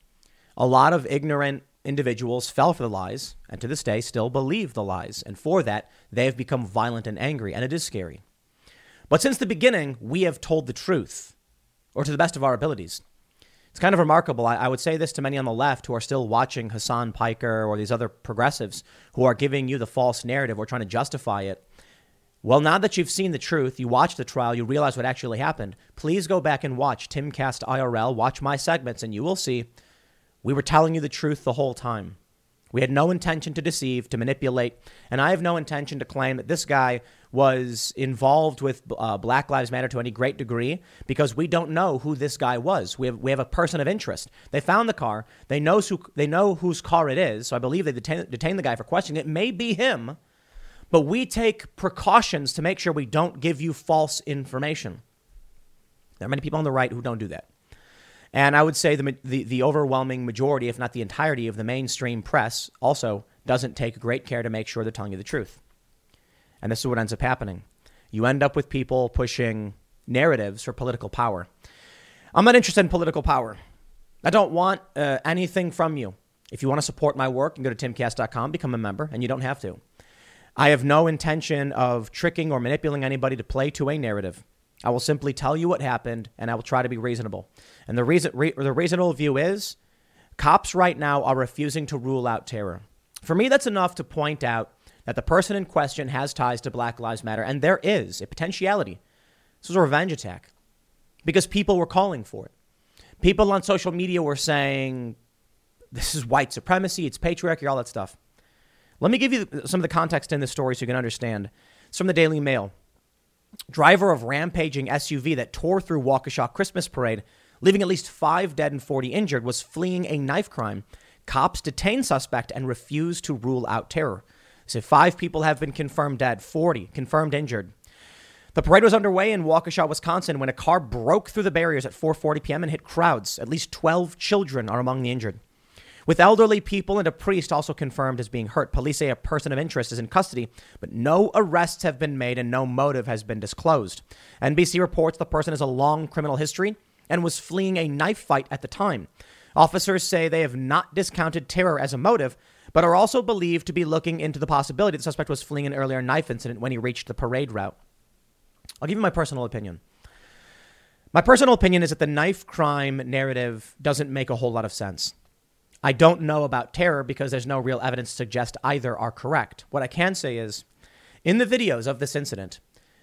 A lot of ignorant individuals fell for the lies and to this day still believe the lies. And for that, they have become violent and angry. And it is scary. But since the beginning, we have told the truth, or to the best of our abilities. It's kind of remarkable. I, I would say this to many on the left who are still watching Hassan Piker or these other progressives who are giving you the false narrative or trying to justify it. Well, now that you've seen the truth, you watch the trial, you realize what actually happened. Please go back and watch Timcast I R L, watch my segments, and you will see we were telling you the truth the whole time. We had no intention to deceive, to manipulate, and I have no intention to claim that this guy was involved with uh, Black Lives Matter to any great degree because we don't know who this guy was. We have we have a person of interest. They found the car. They know who they know whose car it is. So I believe they detain, detained the guy for questioning. It may be him, but we take precautions to make sure we don't give you false information. There are many people on the right who don't do that. And I would say the, the the overwhelming majority, if not the entirety of the mainstream press, also doesn't take great care to make sure they're telling you the truth. And this is what ends up happening. You end up with people pushing narratives for political power. I'm not interested in political power. I don't want uh, anything from you. If you want to support my work, you can go to timcast dot com, become a member, and you don't have to. I have no intention of tricking or manipulating anybody to play to a narrative. I will simply tell you what happened, and I will try to be reasonable. And the reason, re- the reasonable view is cops right now are refusing to rule out terror. For me, that's enough to point out that the person in question has ties to Black Lives Matter, and there is a potentiality. This was a revenge attack because people were calling for it. People on social media were saying, this is white supremacy, it's patriarchy, all that stuff. Let me give you some of the context in this story so you can understand. It's from the Daily Mail. Driver of rampaging S U V that tore through Waukesha Christmas parade, leaving at least five dead and forty injured, was fleeing a knife crime. Cops detained suspect and refused to rule out terror. They said five people have been confirmed dead, forty confirmed injured. The parade was underway in Waukesha, Wisconsin, when a car broke through the barriers at four forty p.m. and hit crowds. At least twelve children are among the injured. With elderly people and a priest also confirmed as being hurt, police say a person of interest is in custody, but no arrests have been made and no motive has been disclosed. N B C reports the person has a long criminal history and was fleeing a knife fight at the time. Officers say they have not discounted terror as a motive, but are also believed to be looking into the possibility the suspect was fleeing an earlier knife incident when he reached the parade route. I'll give you my personal opinion. My personal opinion is that the knife crime narrative doesn't make a whole lot of sense. I don't know about terror because there's no real evidence to suggest either are correct. What I can say is, in the videos of this incident,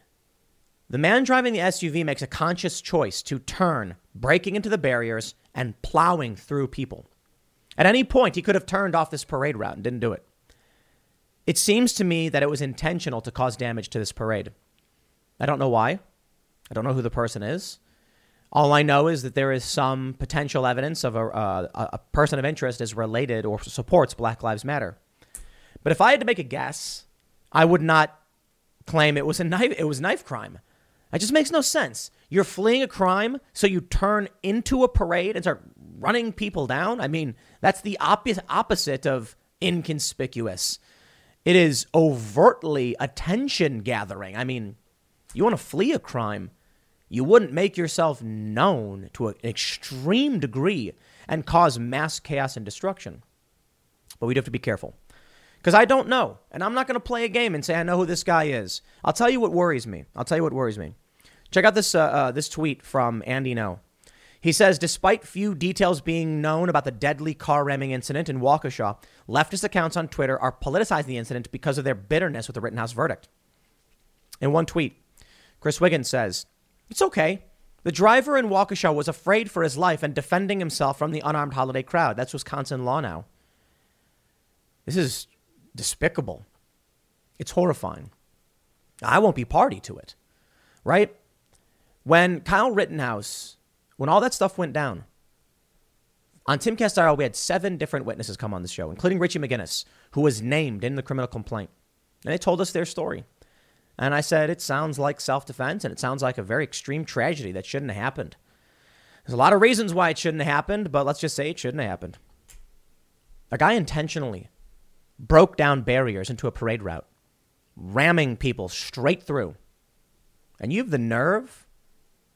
the man driving the S U V makes a conscious choice to turn, breaking into the barriers and plowing through people. At any point, he could have turned off this parade route and didn't do it. It seems to me that it was intentional to cause damage to this parade. I don't know why. I don't know who the person is. All I know is that there is some potential evidence of a, uh, a person of interest is related or supports Black Lives Matter. But if I had to make a guess, I would not claim it was a knife. It was knife crime. It just makes no sense. You're fleeing a crime, so you turn into a parade and start running people down. I mean, that's the op- opposite of inconspicuous. It is overtly attention gathering. I mean, you want to flee a crime, you wouldn't make yourself known to an extreme degree and cause mass chaos and destruction. But we do have to be careful because I don't know. And I'm not going to play a game and say I know who this guy is. I'll tell you what worries me. I'll tell you what worries me. Check out this uh, uh, this tweet from Andy No. He says, despite few details being known about the deadly car ramming incident in Waukesha, leftist accounts on Twitter are politicizing the incident because of their bitterness with the Rittenhouse verdict. In one tweet, Chris Wiggins says, it's okay. The driver in Waukesha was afraid for his life and defending himself from the unarmed holiday crowd. That's Wisconsin law now. This is despicable. It's horrifying. I won't be party to it, right? When Kyle Rittenhouse, when all that stuff went down, on Timcast I R L, we had seven different witnesses come on the show, including Richie McGinnis, who was named in the criminal complaint. And they told us their story. And I said, it sounds like self-defense, and it sounds like a very extreme tragedy that shouldn't have happened. There's a lot of reasons why it shouldn't have happened, but let's just say it shouldn't have happened. A guy intentionally broke down barriers into a parade route, ramming people straight through. And you have the nerve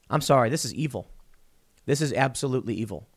I'm sorry. This is evil. This is absolutely evil.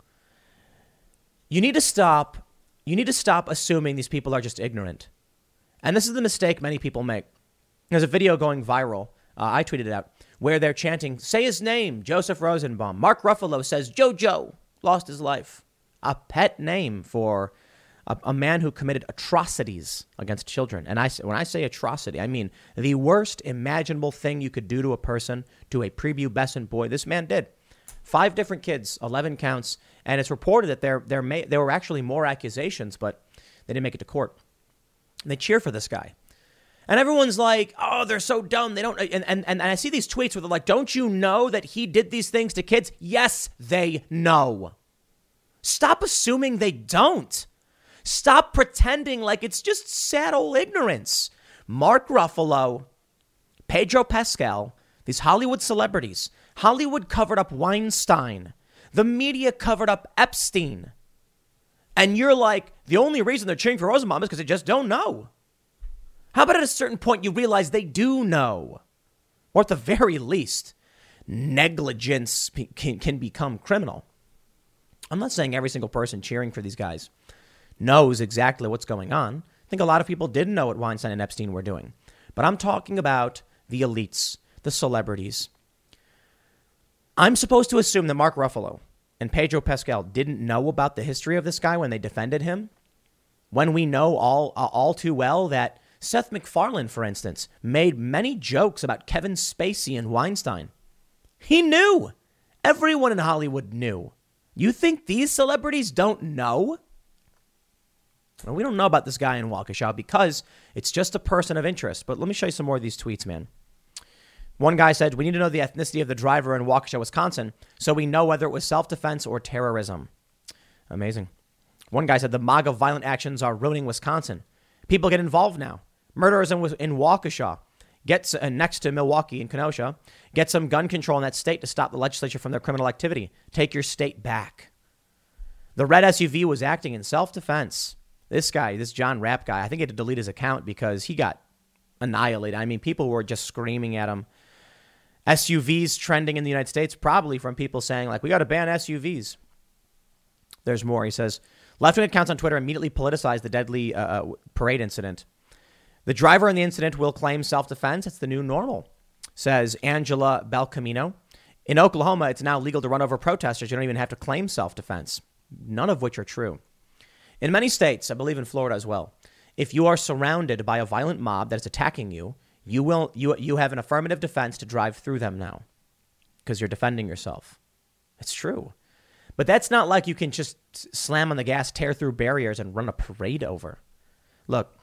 You need to stop. You need to stop assuming these people are just ignorant. And this is the mistake many people make. There's a video going viral. Uh, I tweeted it out where they're chanting, say his name, Joseph Rosenbaum. Mark Ruffalo says Jojo lost his life. A pet name for a, a man who committed atrocities against children. And I, when I say atrocity, I mean the worst imaginable thing you could do to a person, to a prepubescent boy. This man did. Five different kids, eleven counts. And it's reported that there, there, may, there were actually more accusations, but they didn't make it to court. And they cheer for this guy. And everyone's like, oh, they're so dumb. They don't. And, and, and I see these tweets where they're like, don't you know that he did these things to kids? Yes, they know. Stop assuming they don't. Stop pretending like it's just sad old ignorance. Mark Ruffalo, Pedro Pascal, these Hollywood celebrities. Hollywood covered up Weinstein. The media covered up Epstein. And you're like, the only reason they're cheering for Rosenbaum is because they just don't know. How about at a certain point you realize they do know? Or at the very least, negligence can, can become criminal. I'm not saying every single person cheering for these guys knows exactly what's going on. I think a lot of people didn't know what Weinstein and Epstein were doing. But I'm talking about the elites, the celebrities. I'm supposed to assume that Mark Ruffalo and Pedro Pascal didn't know about the history of this guy when they defended him, when we know all uh, all too well that Seth MacFarlane, for instance, made many jokes about Kevin Spacey and Weinstein. He knew. Everyone in Hollywood knew. You think these celebrities don't know? Well, we don't know about this guy in Waukesha because it's just a person of interest. But let me show you some more of these tweets, man. One guy said, we need to know the ethnicity of the driver in Waukesha, Wisconsin, so we know whether it was self-defense or terrorism. Amazing. One guy said, the MAGA violent actions are ruining Wisconsin. People get involved now. Murderers in, in Waukesha, get, uh, next to Milwaukee and Kenosha, get some gun control in that state to stop the legislature from their criminal activity. Take your state back. The red S U V was acting in self-defense. This guy, this John Rapp guy, I think he had to delete his account because he got annihilated. I mean, people were just screaming at him. S U Vs trending in the United States, probably from people saying, like, we got to ban S U Vs. There's more. He says, left-wing accounts on Twitter immediately politicized the deadly uh, parade incident. The driver in the incident will claim self-defense. It's the new normal, says Angela Belcamino. In Oklahoma, it's now legal to run over protesters. You don't even have to claim self-defense, none of which are true. In many states, I believe in Florida as well, if you are surrounded by a violent mob that is attacking you, you will you you have an affirmative defense to drive through them now because you're defending yourself. It's true. But that's not like you can just slam on the gas, tear through barriers, and run a parade over. Look,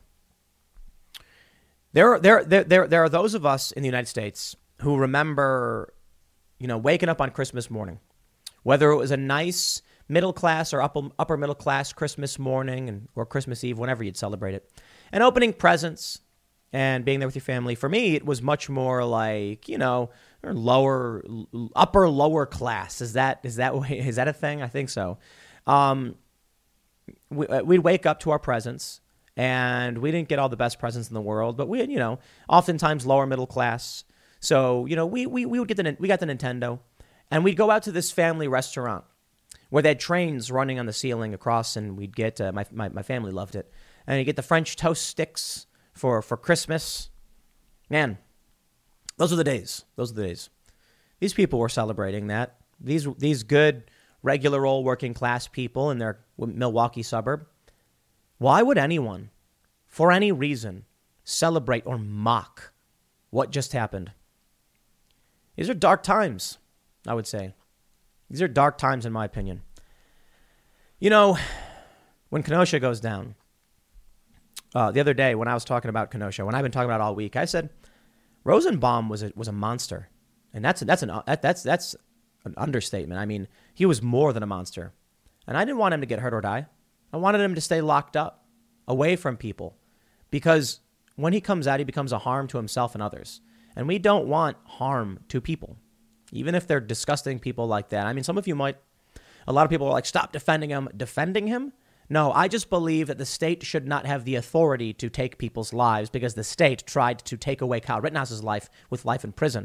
there, there, there, there, there are those of us in the United States who remember, you know, waking up on Christmas morning, whether it was a nice middle class or upper, upper middle class Christmas morning and or Christmas Eve, whenever you'd celebrate it, and opening presents and being there with your family. For me, it was much more like, you know, lower, upper, lower class. Is that is that is that a thing? I think so. Um, we, we'd wake up to our presents, and we didn't get all the best presents in the world, but we had, you know, oftentimes lower middle class. So, you know, we we we would get the we got the Nintendo, and we'd go out to this family restaurant where they had trains running on the ceiling across, and we'd get uh, my, my my family loved it, and you get the French toast sticks for for Christmas. Man, those are the days. Those are the days. These people were celebrating that. These these good, regular old working class people in their Milwaukee suburb. Why would anyone, for any reason, celebrate or mock what just happened? These are dark times, I would say. These are dark times, in my opinion. You know, when Kenosha goes down, uh, the other day when I was talking about Kenosha, when I've been talking about it all week, I said Rosenbaum was a, was a monster, and that's that's an that, that's that's an understatement. I mean, he was more than a monster, and I didn't want him to get hurt or die. I wanted him to stay locked up, away from people, because when he comes out, he becomes a harm to himself and others, and we don't want harm to people, even if they're disgusting people like that. I mean, some of you might, a lot of people are like, stop defending him. Defending him? No, I just believe that the state should not have the authority to take people's lives because the state tried to take away Kyle Rittenhouse's life with life in prison.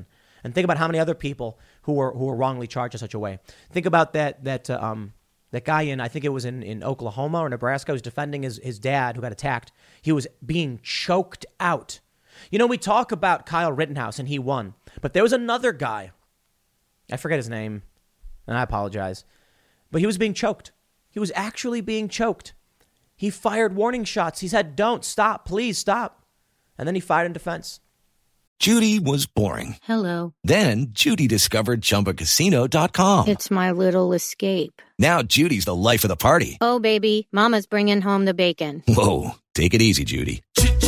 And think about how many other people who were who were wrongly charged in such a way. Think about that that uh, um that guy in, I think it was in, in Oklahoma or Nebraska, who was defending his, his dad who got attacked. He was being choked out. You know, we talk about Kyle Rittenhouse and he won, but there was another guy. I forget his name, and I apologize, but he was being choked. He was actually being choked. He fired warning shots. He said, don't, stop, please stop. And then he fired in defense.
Judy was boring.
Hello.
Then Judy discovered Chumba Casino dot com.
It's my little escape.
Now Judy's the life of the party.
Oh, baby, mama's bringing home the bacon.
Whoa, take it easy, Judy.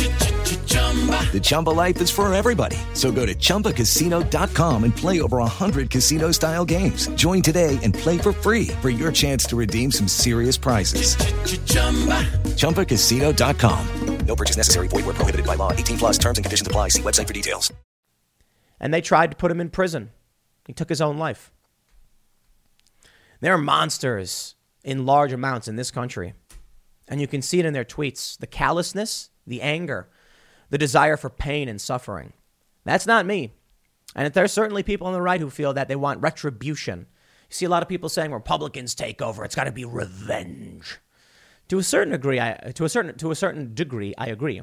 The Chumba life is for everybody. So go to Chumba Casino dot com and play over one hundred casino-style games. Join today and play for free for your chance to redeem some serious prizes. Chumba Casino dot com. No purchase necessary. Void where prohibited by law. eighteen plus terms and conditions apply. See website for details.
And they tried to put him in prison. He took his own life. There are monsters in large amounts in this country. And you can see it in their tweets. The callousness, the anger, the desire for pain and suffering. That's not me. And there's certainly people on the right who feel that they want retribution. You see a lot of people saying Republicans take over. It's got to be revenge. To a certain degree, I, to a certain to a certain degree, I agree.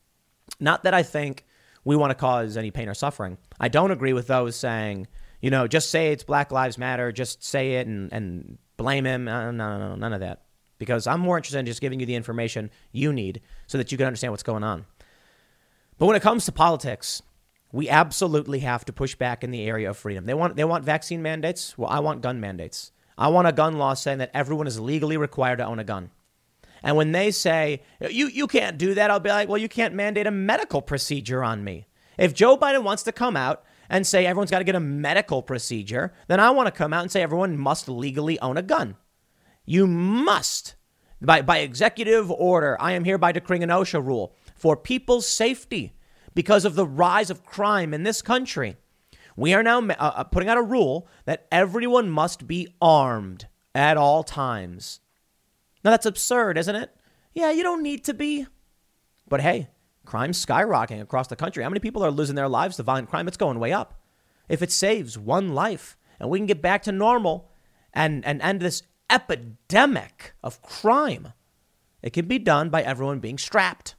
Not that I think we want to cause any pain or suffering. I don't agree with those saying, you know, just say it's Black Lives Matter, just say it and, and blame him. No, no, no, none of that. Because I'm more interested in just giving you the information you need so that you can understand what's going on. But when it comes to politics, we absolutely have to push back in the area of freedom. They want they want vaccine mandates. Well, I want gun mandates. I want a gun law saying that everyone is legally required to own a gun. And when they say, you, you can't do that, I'll be like, well, you can't mandate a medical procedure on me. If Joe Biden wants to come out and say everyone's got to get a medical procedure, then I want to come out and say everyone must legally own a gun. You must. By, by executive order, I am hereby decreeing an OSHA rule for people's safety because of the rise of crime in this country. We are now uh, putting out a rule that everyone must be armed at all times. Now, that's absurd, isn't it? Yeah, you don't need to be. But hey, crime's skyrocketing across the country. How many people are losing their lives to violent crime? It's going way up. If it saves one life and we can get back to normal and, and end this epidemic of crime, it can be done by everyone being strapped.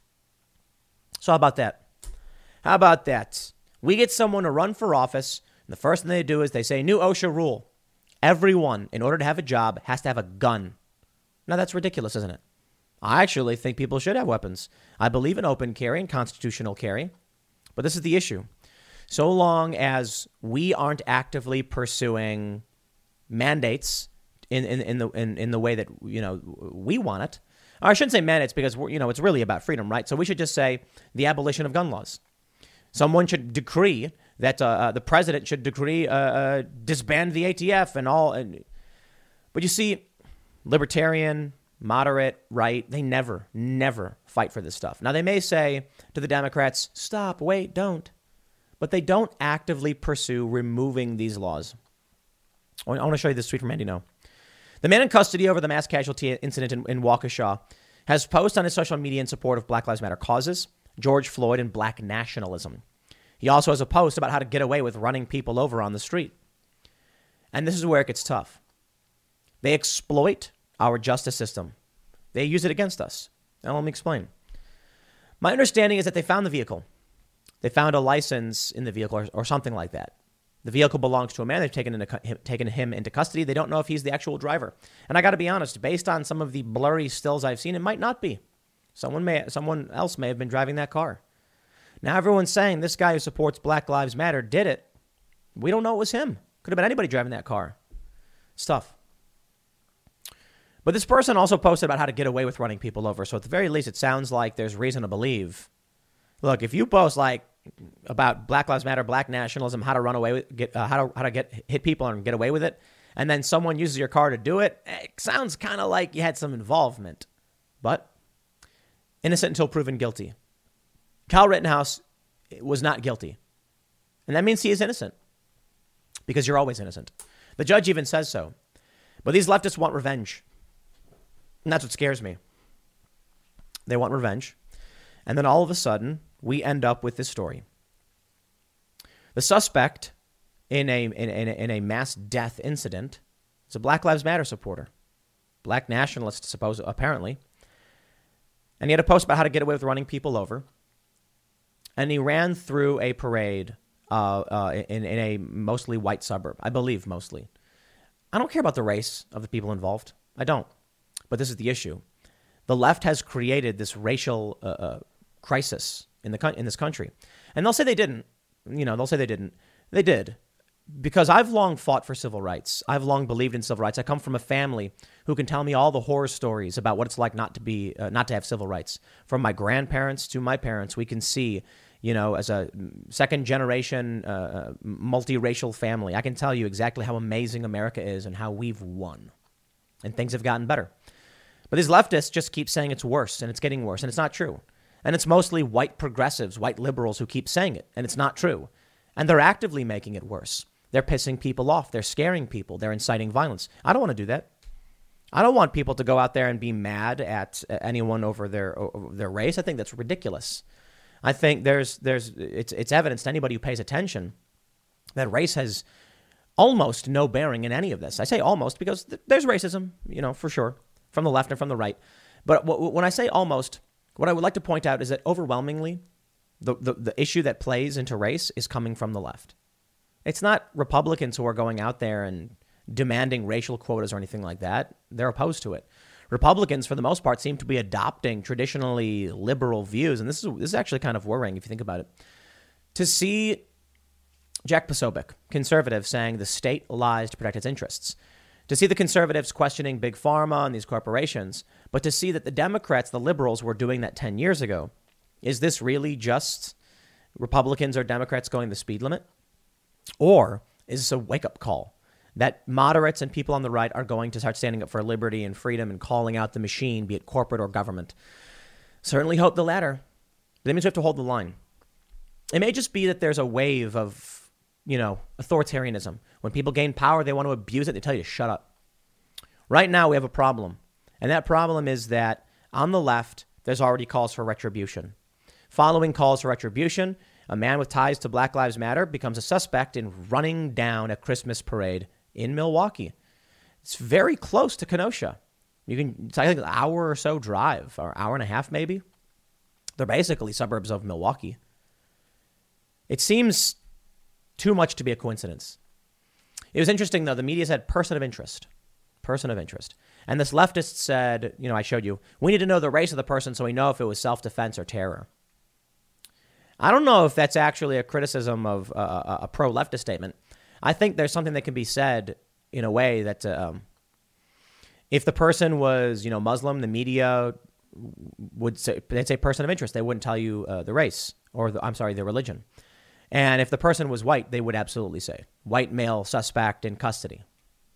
So how about that? How about that? We get someone to run for office, and the first thing they do is they say, new OSHA rule. Everyone, in order to have a job, has to have a gun. Now, that's ridiculous, isn't it? I actually think people should have weapons. I believe in open carry and constitutional carry. But this is the issue. So long as we aren't actively pursuing mandates in, in, in the in, in the way that, you know, we want it. Or I shouldn't say mandates because, we're, you know, it's really about freedom, right? So we should just say the abolition of gun laws. Someone should decree that uh, uh, the president should decree uh, uh, disband the A T F and all. And, but you see, libertarian, moderate, right, they never, never fight for this stuff. Now, they may say to the Democrats, stop, wait, don't. But they don't actively pursue removing these laws. I want to show you this tweet from Andy No. The man in custody over the mass casualty incident in, in Waukesha has posted on his social media in support of Black Lives Matter causes, George Floyd, and black nationalism. He also has a post about how to get away with running people over on the street. And this is where it gets tough. They exploit our justice system. They use it against us. Now, let me explain. My understanding is that they found the vehicle. They found a license in the vehicle or, or something like that. The vehicle belongs to a man. They've taken, into, taken him into custody. They don't know if he's the actual driver. And I got to be honest, based on some of the blurry stills I've seen, it might not be. Someone may, someone else may have been driving that car. Now, everyone's saying this guy who supports Black Lives Matter did it. We don't know it was him. Could have been anybody driving that car. It's tough. But this person also posted about how to get away with running people over. So at the very least, it sounds like there's reason to believe. Look, if you post like about Black Lives Matter, black nationalism, how to run away with, get, uh, how to how to get hit people and get away with it, and then someone uses your car to do it, it sounds kind of like you had some involvement. But innocent until proven guilty. Kyle Rittenhouse was not guilty. And that means he is innocent. Because you're always innocent. The judge even says so. But these leftists want revenge. And that's what scares me. They want revenge. And then all of a sudden, we end up with this story. The suspect in a, in, in, a, in a mass death incident is a Black Lives Matter supporter, black nationalist, suppose, apparently. And he had a post about how to get away with running people over. And he ran through a parade uh, uh, in, in a mostly white suburb, I believe mostly. I don't care about the race of the people involved. I don't. But this is the issue. The left has created this racial uh, uh, crisis in the in this country. And they'll say they didn't. You know, they'll say they didn't. They did. Because I've long fought for civil rights. I've long believed in civil rights. I come from a family who can tell me all the horror stories about what it's like not to be, uh, not to have civil rights. From my grandparents to my parents, we can see, you know, as a second generation uh, multiracial family, I can tell you exactly how amazing America is and how we've won. And things have gotten better. But these leftists just keep saying it's worse and it's getting worse. And it's not true. And it's mostly white progressives, white liberals who keep saying it. And it's not true. And they're actively making it worse. They're pissing people off. They're scaring people. They're inciting violence. I don't want to do that. I don't want people to go out there and be mad at anyone over their over their race. I think that's ridiculous. I think there's there's it's it's evidence to anybody who pays attention that race has almost no bearing in any of this. I say almost because th- there's racism, you know, for sure, from the left and from the right. But w- when I say almost, what I would like to point out is that overwhelmingly, the, the the issue that plays into race is coming from the left. It's not Republicans who are going out there and demanding racial quotas or anything like that. They're opposed to it. Republicans, for the most part, seem to be adopting traditionally liberal views. And this is this is actually kind of worrying if you think about it. To see Jack Posobiec, conservative, saying the state lies to protect its interests. To see the conservatives questioning big pharma and these corporations. But to see that the Democrats, the liberals, were doing that ten years ago. Is this really just Republicans or Democrats going the speed limit? Or is this a wake-up call that moderates and people on the right are going to start standing up for liberty and freedom and calling out the machine, be it corporate or government? Certainly hope the latter. But that means we have to hold the line. It may just be that there's a wave of, you know, authoritarianism. When people gain power, they want to abuse it. They tell you to shut up. Right now, we have a problem. And that problem is that on the left, there's already calls for retribution. Following calls for retribution, a man with ties to Black Lives Matter becomes a suspect in running down a Christmas parade in Milwaukee. It's very close to Kenosha. You can, it's I think an hour or so drive, or hour and a half maybe. They're basically suburbs of Milwaukee. It seems too much to be a coincidence. It was interesting, though. The media said person of interest. Person of interest. And this leftist said, you know, I showed you, we need to know the race of the person so we know if it was self-defense or terror. I don't know if that's actually a criticism of uh, a pro-leftist statement. I think there's something that can be said in a way that um, if the person was, you know, Muslim, the media would say, they'd say person of interest. They wouldn't tell you uh, the race or the, I'm sorry, the religion. And if the person was white, they would absolutely say white male suspect in custody.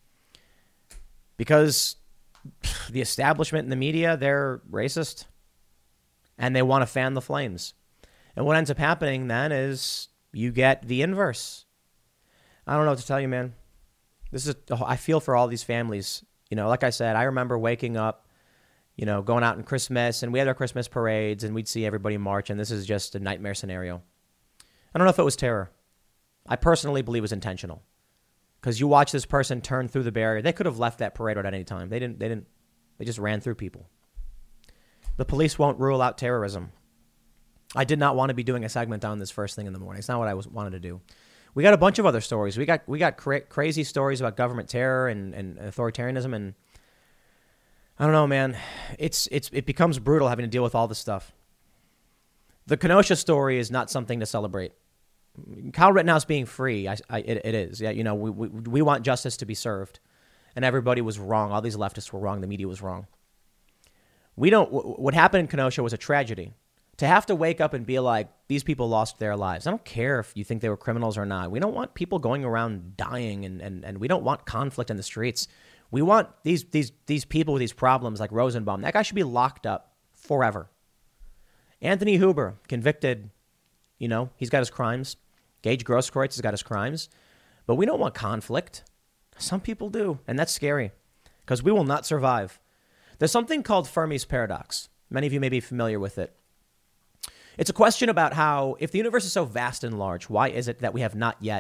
Because the establishment and the media, they're racist and they want to fan the flames. And what ends up happening then is you get the inverse. I don't know what to tell you, man. This is, I feel for all these families. You know, like I said, I remember waking up, you know, going out in Christmas, and we had our Christmas parades, and we'd see everybody march, and this is just a nightmare scenario. I don't know if it was terror. I personally believe it was intentional. Because you watch this person turn through the barrier. They could have left that parade at any time. They didn't, they didn't, they just ran through people. The police won't rule out terrorism. I did not want to be doing a segment on this first thing in the morning. It's not what I was wanted to do. We got a bunch of other stories. We got we got cra- crazy stories about government terror and, and authoritarianism, and I don't know, man. It's it's it becomes brutal having to deal with all this stuff. The Kenosha story is not something to celebrate. Kyle Rittenhouse being free, I, I, it, it is. Yeah, you know, we, we we want justice to be served, and everybody was wrong. All these leftists were wrong. The media was wrong. We don't. What happened in Kenosha was a tragedy. To have to wake up and be like, these people lost their lives. I don't care if you think they were criminals or not. We don't want people going around dying, and, and, and we don't want conflict in the streets. We want these these these people with these problems like Rosenbaum. That guy should be locked up forever. Anthony Huber, convicted, you know, he's got his crimes. Gage Grosskreutz has got his crimes. But we don't want conflict. Some people do, and that's scary because we will not survive. There's something called Fermi's paradox. Many of you may be familiar with it. It's a question about how, if the universe is so vast and large, why is it that we have not yet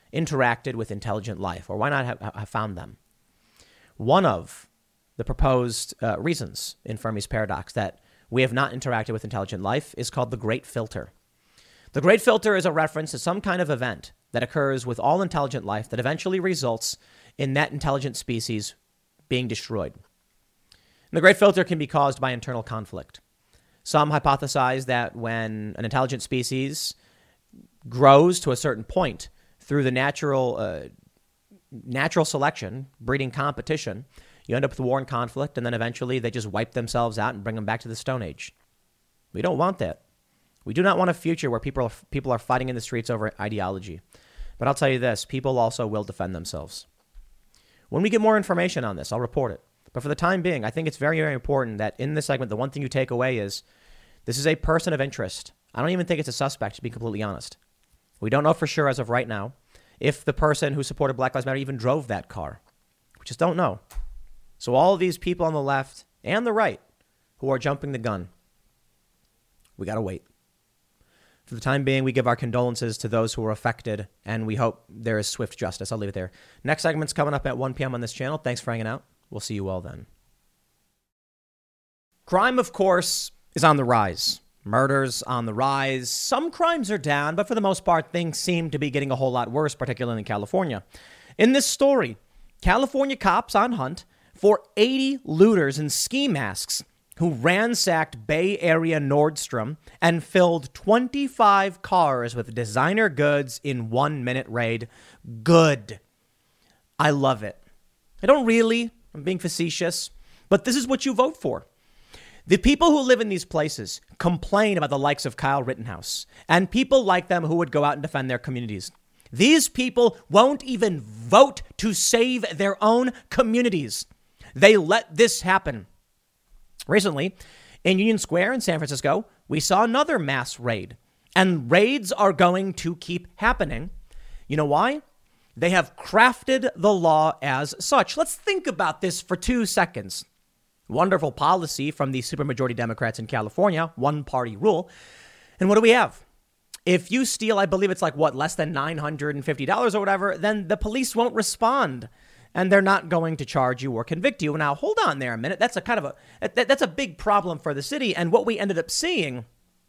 interacted with intelligent life, or why not have, have found them? One of the proposed uh, reasons in Fermi's paradox that we have not interacted with intelligent life is called the Great Filter. The Great Filter is a reference to some kind of event that occurs with all intelligent life that eventually results in that intelligent species being destroyed. And the Great Filter can be caused by internal conflict. Some hypothesize that when an intelligent species grows to a certain point through the natural uh, natural selection, breeding competition, you end up with war and conflict, and then eventually they just wipe themselves out and bring them back to the Stone Age. We don't want that. We do not want a future where people are, people are fighting in the streets over ideology. But I'll tell you this, people also will defend themselves. When we get more information on this, I'll report it. But for the time being, I think it's very, very important that in this segment, the one thing you take away is this is a person of interest. I don't even think it's a suspect, to be completely honest. We don't know for sure as of right now if the person who supported Black Lives Matter even drove that car. We just don't know. So all of these people on the left and the right who are jumping the gun, we got to wait. For the time being, we give our condolences to those who were affected, and we hope there is swift justice. I'll leave it there. Next segment's coming up at one p.m. on this channel. Thanks for hanging out. We'll see you all then. Crime, of course, is on the rise. Murders on the rise. Some crimes are down, but for the most part, things seem to be getting a whole lot worse, particularly in California. In this story, California cops on hunt for eighty looters in ski masks who ransacked Bay Area Nordstrom and filled twenty-five cars with designer goods in one-minute raid. Good. I love it. I don't really. I'm being facetious. But this is what you vote for. The people who live in these places complain about the likes of Kyle Rittenhouse and people like them who would go out and defend their communities. These people won't even vote to save their own communities. They let this happen. Recently, in Union Square in San Francisco, we saw another mass raid. And raids are going to keep happening. You know why? They have crafted the law as such. Let's think about this for two seconds. Wonderful policy from the supermajority Democrats in California, one-party rule. And what do we have? If you steal, I believe it's like, what, less than nine hundred fifty dollars or whatever, then the police won't respond. And they're not going to charge you or convict you. Now, hold on there a minute. That's a kind of a, that, that's a big problem for the city. And what we ended up seeing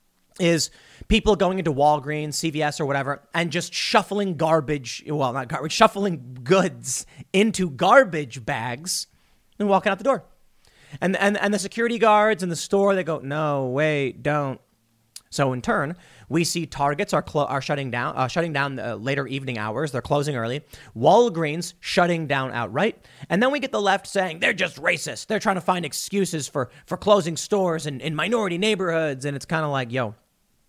is people going into Walgreens, C V S or whatever, and just shuffling garbage, well, not garbage, shuffling goods into garbage bags and walking out the door. And, and, and the security guards in the store, they go, no, wait, don't. So in turn, we see Targets are clo- are shutting down, uh, shutting down the later evening hours. They're closing early. Walgreens shutting down outright. And then we get the left saying they're just racist. They're trying to find excuses for, for closing stores in, in minority neighborhoods. And it's kind of like, yo,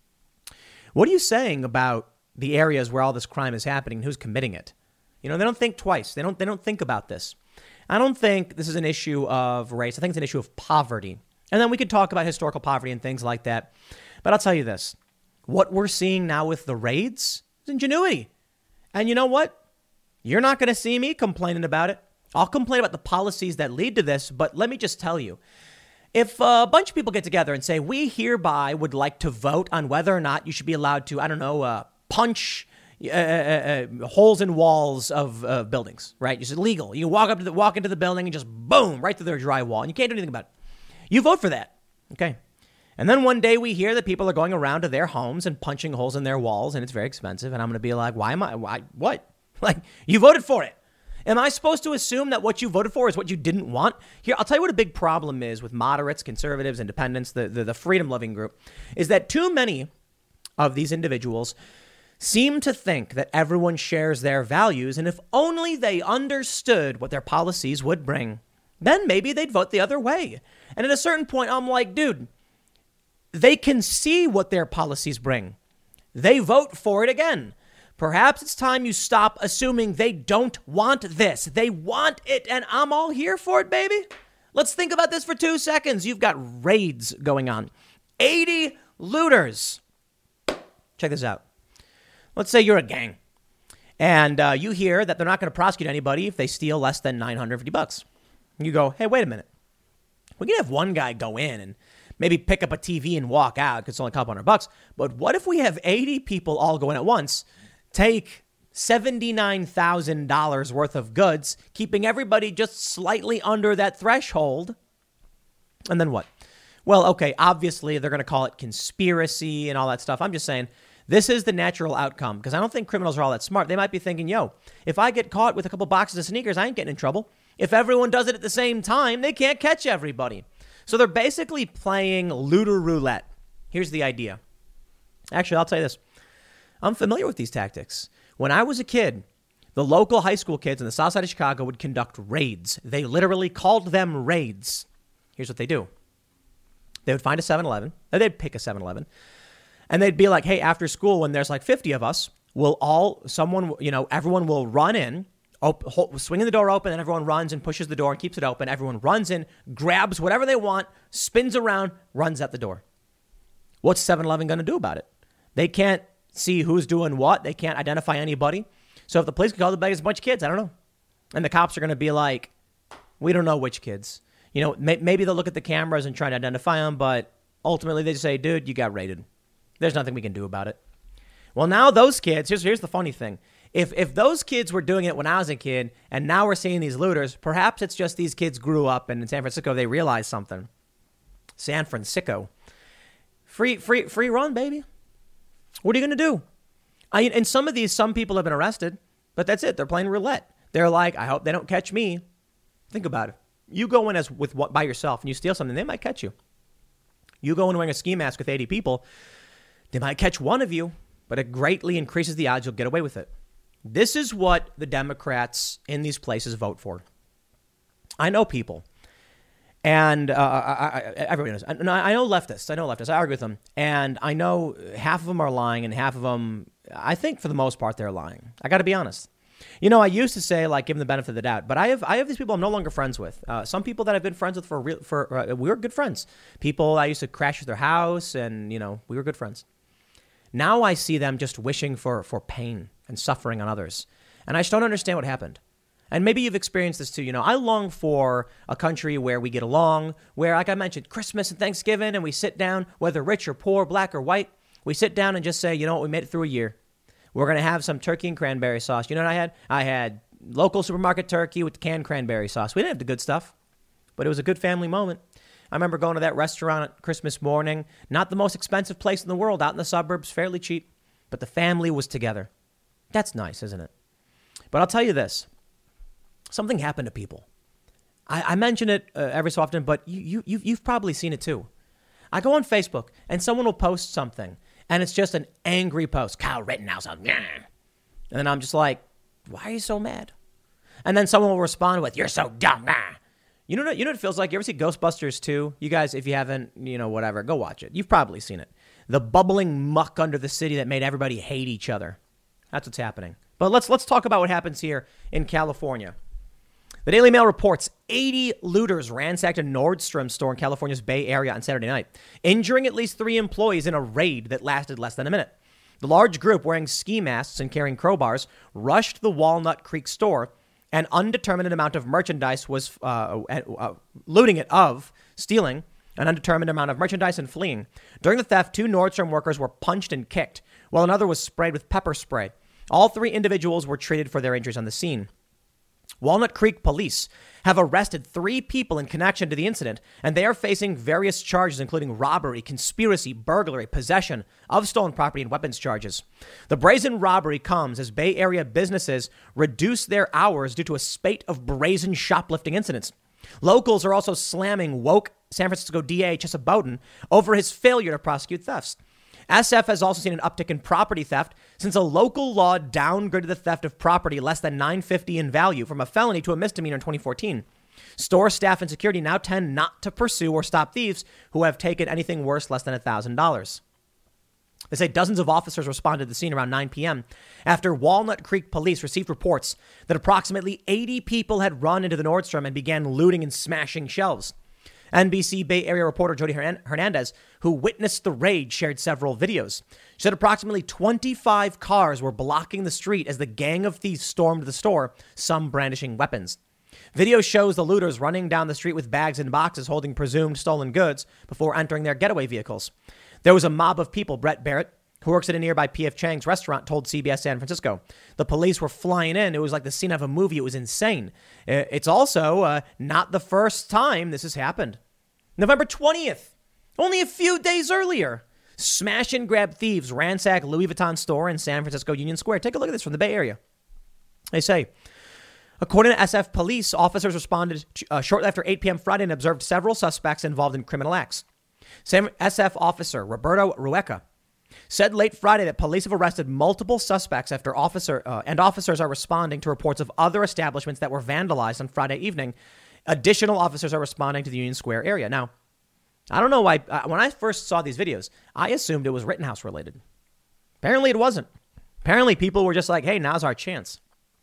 what are you saying about the areas where all this crime is happening and who's committing it? You know, they don't think twice. They don't, they don't think about this. I don't think this is an issue of race. I think it's an issue of poverty. And then we could talk about historical poverty and things like that. But I'll tell you this. What we're seeing now with the raids is ingenuity. And you know what? You're not going to see me complaining about it. I'll complain about the policies that lead to this. But let me just tell you, if a bunch of people get together and say, we hereby would like to vote on whether or not you should be allowed to, I don't know, uh, punch uh, uh, uh, holes in walls of uh, buildings, right? It's illegal. You walk up to the, walk into the building and just boom, right through their drywall. And you can't do anything about it. You vote for that. Okay. And then one day we hear that people are going around to their homes and punching holes in their walls, and it's very expensive. And I'm going to be like, why am I, why, what? Like, you voted for it. Am I supposed to assume that what you voted for is what you didn't want? Here, I'll tell you what a big problem is with moderates, conservatives, independents, the, the, the freedom-loving group, is that too many of these individuals seem to think that everyone shares their values, and if only they understood what their policies would bring, then maybe they'd vote the other way. And at a certain point, I'm like, dude, they can see what their policies bring. They vote for it again. Perhaps it's time you stop assuming they don't want this. They want it, and I'm all here for it, baby. Let's think about this for two seconds. You've got raids going on. eighty looters. Check this out. Let's say you're a gang, and uh, you hear that they're not going to prosecute anybody if they steal less than nine hundred fifty bucks. You go, hey, wait a minute. We can have one guy go in and maybe pick up a T V and walk out because it's only a couple hundred bucks. But what if we have eighty people all go in at once, take seventy-nine thousand dollars worth of goods, keeping everybody just slightly under that threshold. And then what? Well, okay, obviously they're going to call it conspiracy and all that stuff. I'm just saying this is the natural outcome because I don't think criminals are all that smart. They might be thinking, yo, if I get caught with a couple boxes of sneakers, I ain't getting in trouble. If everyone does it at the same time, they can't catch everybody. So they're basically playing looter roulette. Here's the idea. Actually, I'll tell you this. I'm familiar with these tactics. When I was a kid, the local high school kids in the south side of Chicago would conduct raids. They literally called them raids. Here's what they do. They would find a seven eleven. They'd pick a seven eleven. And they'd be like, hey, after school, when there's like fifty of us, we'll all, someone, you know, everyone will run in, op- hold, swinging the door open, and everyone runs and pushes the door and keeps it open. Everyone runs in, grabs whatever they want, spins around, runs out the door. What's seven eleven going to do about it? They can't see who's doing what. They can't identify anybody. So if the police can call the bag, it's a bunch of kids. I don't know. And the cops are going to be like, we don't know which kids. You know, may- maybe they'll look at the cameras and try to identify them, but ultimately they just say, dude, you got raided. There's nothing we can do about it. Well, now those kids, here's, here's the funny thing. If if those kids were doing it when I was a kid and now we're seeing these looters, perhaps it's just these kids grew up and in San Francisco they realized something. San Francisco. Free, free, free run, baby. What are you going to do? I mean, and some of these, some people have been arrested, but that's it. They're playing roulette. They're like, I hope they don't catch me. Think about it. You go in as with what by yourself and you steal something, they might catch you. You go in wearing a ski mask with eighty people, they might catch one of you, but it greatly increases the odds you'll get away with it. This is what the Democrats in these places vote for. I know people, and uh, I, I, everybody knows. I, I know leftists. I know leftists. I argue with them, and I know half of them are lying, and half of them, I think for the most part, they're lying. I got to be honest. You know, I used to say, like, give them the benefit of the doubt, but I have I have these people I'm no longer friends with. Uh, some people that I've been friends with for real, for uh, we were good friends. People I used to crash at their house, and, you know, we were good friends. Now I see them just wishing for, for pain and suffering on others. And I just don't understand what happened. And maybe you've experienced this too. You know, I long for a country where we get along, where, like I mentioned, Christmas and Thanksgiving, and we sit down, whether rich or poor, black or white, we sit down and just say, you know what, we made it through a year. We're going to have some turkey and cranberry sauce. You know what I had? I had local supermarket turkey with canned cranberry sauce. We didn't have the good stuff, but it was a good family moment. I remember going to that restaurant at Christmas morning, not the most expensive place in the world, out in the suburbs, fairly cheap, but the family was together. That's nice, isn't it? But I'll tell you this. Something happened to people. I, I mention it uh, every so often, but you, you, you've, you've probably seen it too. I go on Facebook, and someone will post something, and it's just an angry post. Kyle Rittenhouse, and then I'm just like, why are you so mad? And then someone will respond with, you're so dumb. You know what, you know what it feels like? You ever see Ghostbusters two? You guys, if you haven't, you know, whatever, go watch it. You've probably seen it. The bubbling muck under the city that made everybody hate each other. That's what's happening. But let's let's talk about what happens here in California. The Daily Mail reports eighty looters ransacked a Nordstrom store in California's Bay Area on Saturday night, injuring at least three employees in a raid that lasted less than a minute. The large group, wearing ski masks and carrying crowbars, rushed the Walnut Creek store. An undetermined amount of merchandise was uh, uh, looting it of, stealing an undetermined amount of merchandise and fleeing. During the theft, two Nordstrom workers were punched and kicked, while another was sprayed with pepper spray. All three individuals were treated for their injuries on the scene. Walnut Creek police have arrested three people in connection to the incident, and they are facing various charges, including robbery, conspiracy, burglary, possession of stolen property, and weapons charges. The brazen robbery comes as Bay Area businesses reduce their hours due to a spate of brazen shoplifting incidents. Locals are also slamming woke San Francisco D A Chesa Bowden over his failure to prosecute thefts. S F has also seen an uptick in property theft since a local law downgraded the theft of property less than nine hundred fifty dollars in value from a felony to a misdemeanor in twenty fourteen. Store staff and security now tend not to pursue or stop thieves who have taken anything worse less than one thousand dollars. They say dozens of officers responded to the scene around nine p.m. after Walnut Creek police received reports that approximately eighty people had run into the Nordstrom and began looting and smashing shelves. N B C Bay Area reporter Jody Hernandez, who witnessed the raid, shared several videos. She said approximately twenty-five cars were blocking the street as the gang of thieves stormed the store, some brandishing weapons. Video shows the looters running down the street with bags and boxes holding presumed stolen goods before entering their getaway vehicles. There was a mob of people, Brett Barrett, who works at a nearby P F Chang's restaurant, told C B S San Francisco. The police were flying in. It was like the scene of a movie. It was insane. It's also uh, not the first time this has happened. November twentieth, only a few days earlier, smash and grab thieves ransack Louis Vuitton store in San Francisco Union Square. Take a look at this from the Bay Area. They say, according to S F police, officers responded uh, shortly after eight p.m. Friday and observed several suspects involved in criminal acts. S F officer Roberto Rueca said late Friday that police have arrested multiple suspects after officer uh, and officers are responding to reports of other establishments that were vandalized on Friday evening. Additional officers are responding to the Union Square area. Now, I don't know why. Uh, when I first saw these videos, I assumed it was Rittenhouse related. Apparently it wasn't. Apparently people were just like, hey, now's our chance.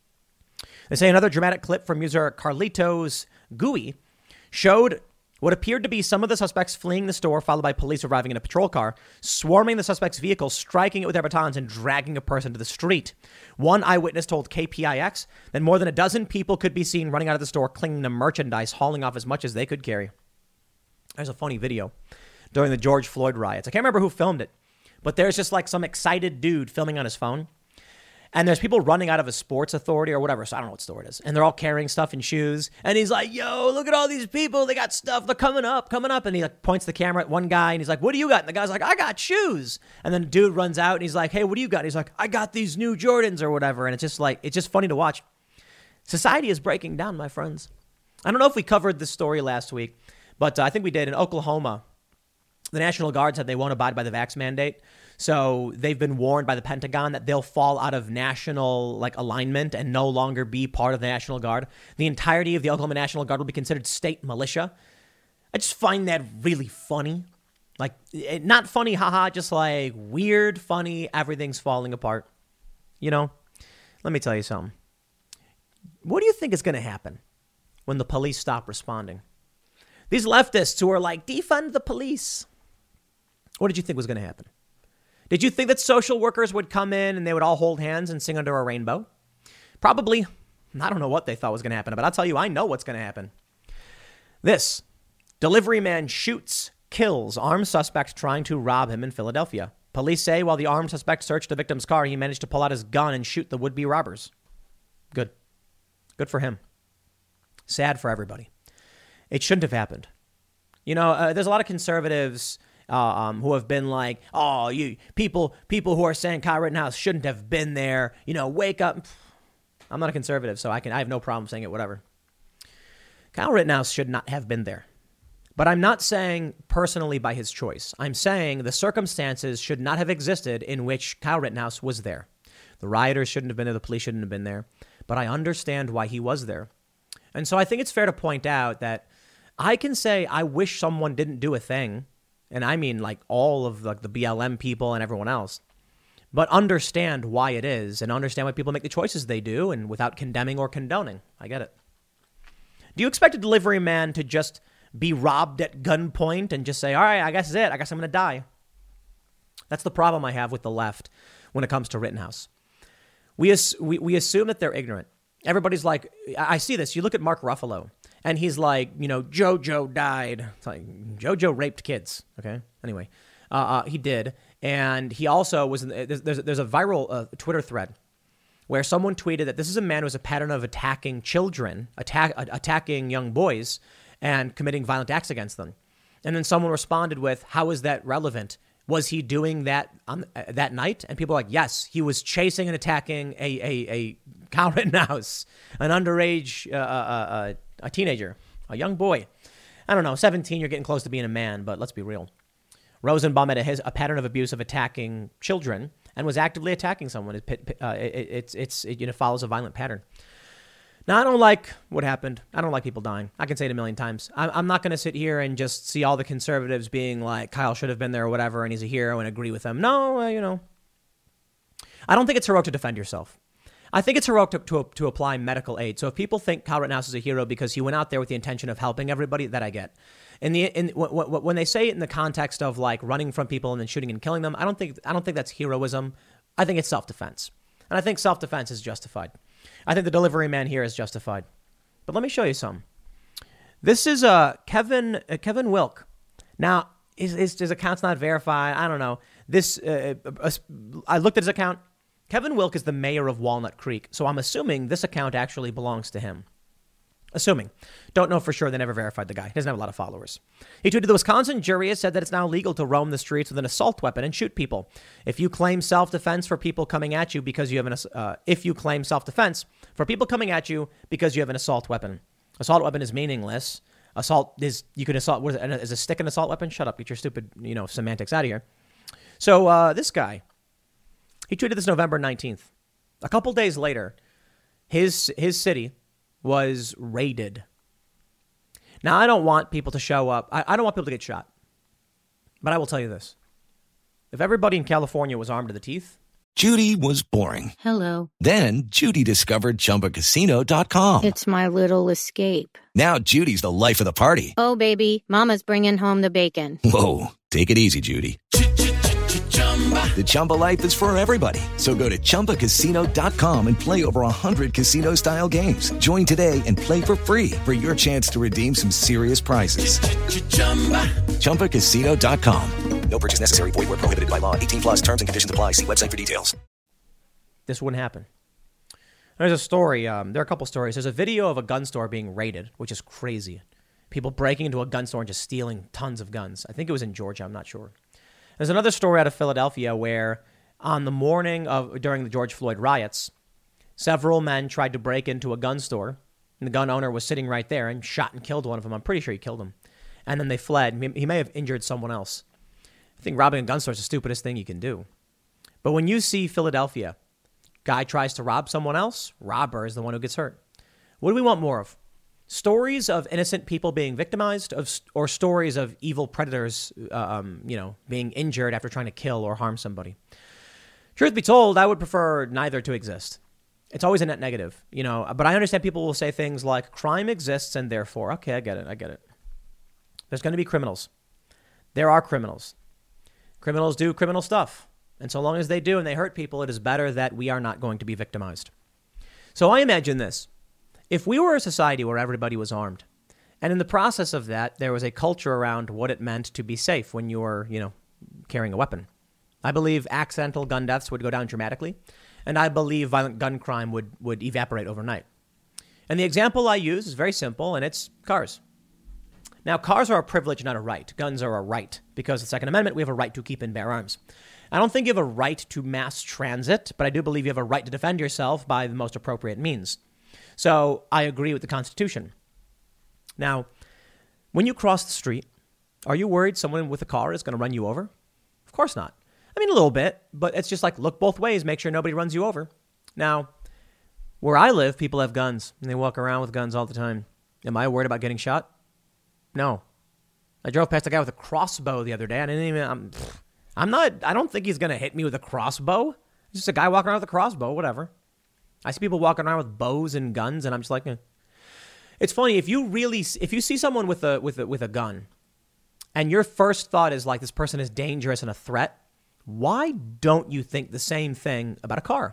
They say another dramatic clip from user Carlitos Gui showed what appeared to be some of the suspects fleeing the store, followed by police arriving in a patrol car, swarming the suspect's vehicle, striking it with their batons, and dragging a person to the street. One eyewitness told K P I X that more than a dozen people could be seen running out of the store, clinging to merchandise, hauling off as much as they could carry. There's a funny video during the George Floyd riots. I can't remember who filmed it, but there's just like some excited dude filming on his phone. And there's people running out of a Sports Authority or whatever. So I don't know what store it is. And they're all carrying stuff in shoes. And he's like, yo, look at all these people. They got stuff. They're coming up, coming up. And he like points the camera at one guy. And he's like, what do you got? And the guy's like, I got shoes. And then the dude runs out and he's like, hey, what do you got? And he's like, I got these new Jordans or whatever. And it's just like, it's just funny to watch. Society is breaking down, my friends. I don't know if we covered this story last week, but uh, I think we did. In Oklahoma, the National Guard said they won't abide by the vax mandate. So they've been warned by the Pentagon that they'll fall out of national like alignment and no longer be part of the National Guard. The entirety of the Oklahoma National Guard will be considered state militia. I just find that really funny. Like, it, not funny, haha, just like weird, funny, everything's falling apart. You know, let me tell you something. What do you think is going to happen when the police stop responding? These leftists who are like, defund the police. What did you think was going to happen? Did you think that social workers would come in and they would all hold hands and sing under a rainbow? Probably. I don't know what they thought was going to happen, but I'll tell you, I know what's going to happen. This. Delivery man shoots, kills armed suspect trying to rob him in Philadelphia. Police say while the armed suspect searched the victim's car, he managed to pull out his gun and shoot the would-be robbers. Good. Good for him. Sad for everybody. It shouldn't have happened. You know, uh, there's a lot of conservatives Uh, um, who have been like, oh, you people, people who are saying Kyle Rittenhouse shouldn't have been there. You know, wake up. I'm not a conservative, so I can I have no problem saying it. Whatever. Kyle Rittenhouse should not have been there, but I'm not saying personally by his choice. I'm saying the circumstances should not have existed in which Kyle Rittenhouse was there. The rioters shouldn't have been there. The police shouldn't have been there. But I understand why he was there, and so I think it's fair to point out that I can say I wish someone didn't do a thing. And I mean like all of like the B L M people and everyone else, but understand why it is and understand why people make the choices they do and without condemning or condoning. I get it. Do you expect a delivery man to just be robbed at gunpoint and just say, all right, I guess it's it. I guess I'm going to die. That's the problem I have with the left when it comes to Rittenhouse. We, as- we, we assume that they're ignorant. Everybody's like, I see this. You look at Mark Ruffalo. And he's like, you know, JoJo died. It's like, JoJo raped kids. Okay. Anyway, uh, uh, he did. And he also was, in, there's, there's, there's a viral uh, Twitter thread where someone tweeted that this is a man who has a pattern of attacking children, attack, uh, attacking young boys and committing violent acts against them. And then someone responded with, how is that relevant? Was he doing that on uh, that night? And people are like, yes, he was chasing and attacking a, a, a Kyle Rittenhouse, an underage, uh, uh, uh, a teenager, a young boy. I don't know, seventeen, you're getting close to being a man, but let's be real. Rosenbaum had a, his, a pattern of abuse of attacking children and was actively attacking someone. It, uh, it, it's, it's, it, you know, follows a violent pattern. Now, I don't like what happened. I don't like people dying. I can say it a million times. I'm, I'm not going to sit here and just see all the conservatives being like, Kyle should have been there or whatever, and he's a hero and agree with them. No, uh, you know, I don't think it's heroic to defend yourself. I think it's heroic to, to, to apply medical aid. So if people think Kyle Rittenhouse is a hero because he went out there with the intention of helping everybody, that I get. In the in w- w- when they say it in the context of like running from people and then shooting and killing them, I don't think I don't think that's heroism. I think it's self-defense, and I think self-defense is justified. I think the delivery man here is justified. But let me show you some. This is uh, Kevin uh, Kevin Wilk. Now his, his his account's not verified. I don't know. This, uh, uh, I looked at his account. Kevin Wilk is the mayor of Walnut Creek, so I'm assuming this account actually belongs to him. Assuming. Don't know for sure. They never verified the guy. He doesn't have a lot of followers. He tweeted, the Wisconsin jury has said that it's now legal to roam the streets with an assault weapon and shoot people. If you claim self-defense for people coming at you because you have an, uh, if you claim self-defense for people coming at you because you have an assault weapon. Assault weapon is meaningless. Assault is, you can assault, what is, it, is a stick an assault weapon? Shut up. Get your stupid, you know, semantics out of here. So uh, this guy, he tweeted this November nineteenth. A couple days later, his his city was raided. Now, I don't want people to show up. I, I don't want people to get shot. But I will tell you this. If everybody in California was armed to the teeth.
Judy was boring.
Hello.
Then Judy discovered Chumba Casino dot com.
It's my little escape.
Now Judy's the life of the party.
Oh, baby, mama's bringing home the bacon.
Whoa, take it easy, Judy. The Chumba life is for everybody. So go to Chumba Casino dot com and play over one hundred casino-style games. Join today and play for free for your chance to redeem some serious prizes. Chumba Casino dot com. No purchase necessary. Void where prohibited by law. eighteen plus terms and conditions apply. See website for details.
This wouldn't happen. There's a story. Um, there are a couple stories. There's a video of a gun store being raided, which is crazy. People breaking into a gun store and just stealing tons of guns. I think it was in Georgia. I'm not sure. There's another story out of Philadelphia where on the morning of during the George Floyd riots, several men tried to break into a gun store, and the gun owner was sitting right there and shot and killed one of them. I'm pretty sure he killed him. And then they fled. He may have injured someone else. I think robbing a gun store is the stupidest thing you can do. But when you see Philadelphia, guy tries to rob someone else, robber is the one who gets hurt. What do we want more of? Stories of innocent people being victimized, of, or stories of evil predators, um, you know, being injured after trying to kill or harm somebody? Truth be told, I would prefer neither to exist. It's always a net negative, you know, but I understand people will say things like crime exists and therefore, okay, I get it. I get it. There's going to be criminals. There are criminals. Criminals do criminal stuff. And so long as they do and they hurt people, it is better that we are not going to be victimized. So I imagine this. If we were a society where everybody was armed, and in the process of that, there was a culture around what it meant to be safe when you were, you know, carrying a weapon, I believe accidental gun deaths would go down dramatically, and I believe violent gun crime would, would evaporate overnight. And the example I use is very simple, and it's cars. Now, cars are a privilege, not a right. Guns are a right, because the Second Amendment, we have a right to keep and bear arms. I don't think you have a right to mass transit, but I do believe you have a right to defend yourself by the most appropriate means. So I agree with the Constitution. Now, when you cross the street, are you worried someone with a car is going to run you over? Of course not. I mean, a little bit, but it's just like look both ways, make sure nobody runs you over. Now, where I live, people have guns, and they walk around with guns all the time. Am I worried about getting shot? No. I drove past a guy with a crossbow the other day. I didn't even, I'm, I'm not, I don't think he's going to hit me with a crossbow. It's just a guy walking around with a crossbow, whatever. I see people walking around with bows and guns, and I'm just like, eh. It's funny if you really, if you see someone with a with a with a gun, and your first thought is like this person is dangerous and a threat. Why don't you think the same thing about a car?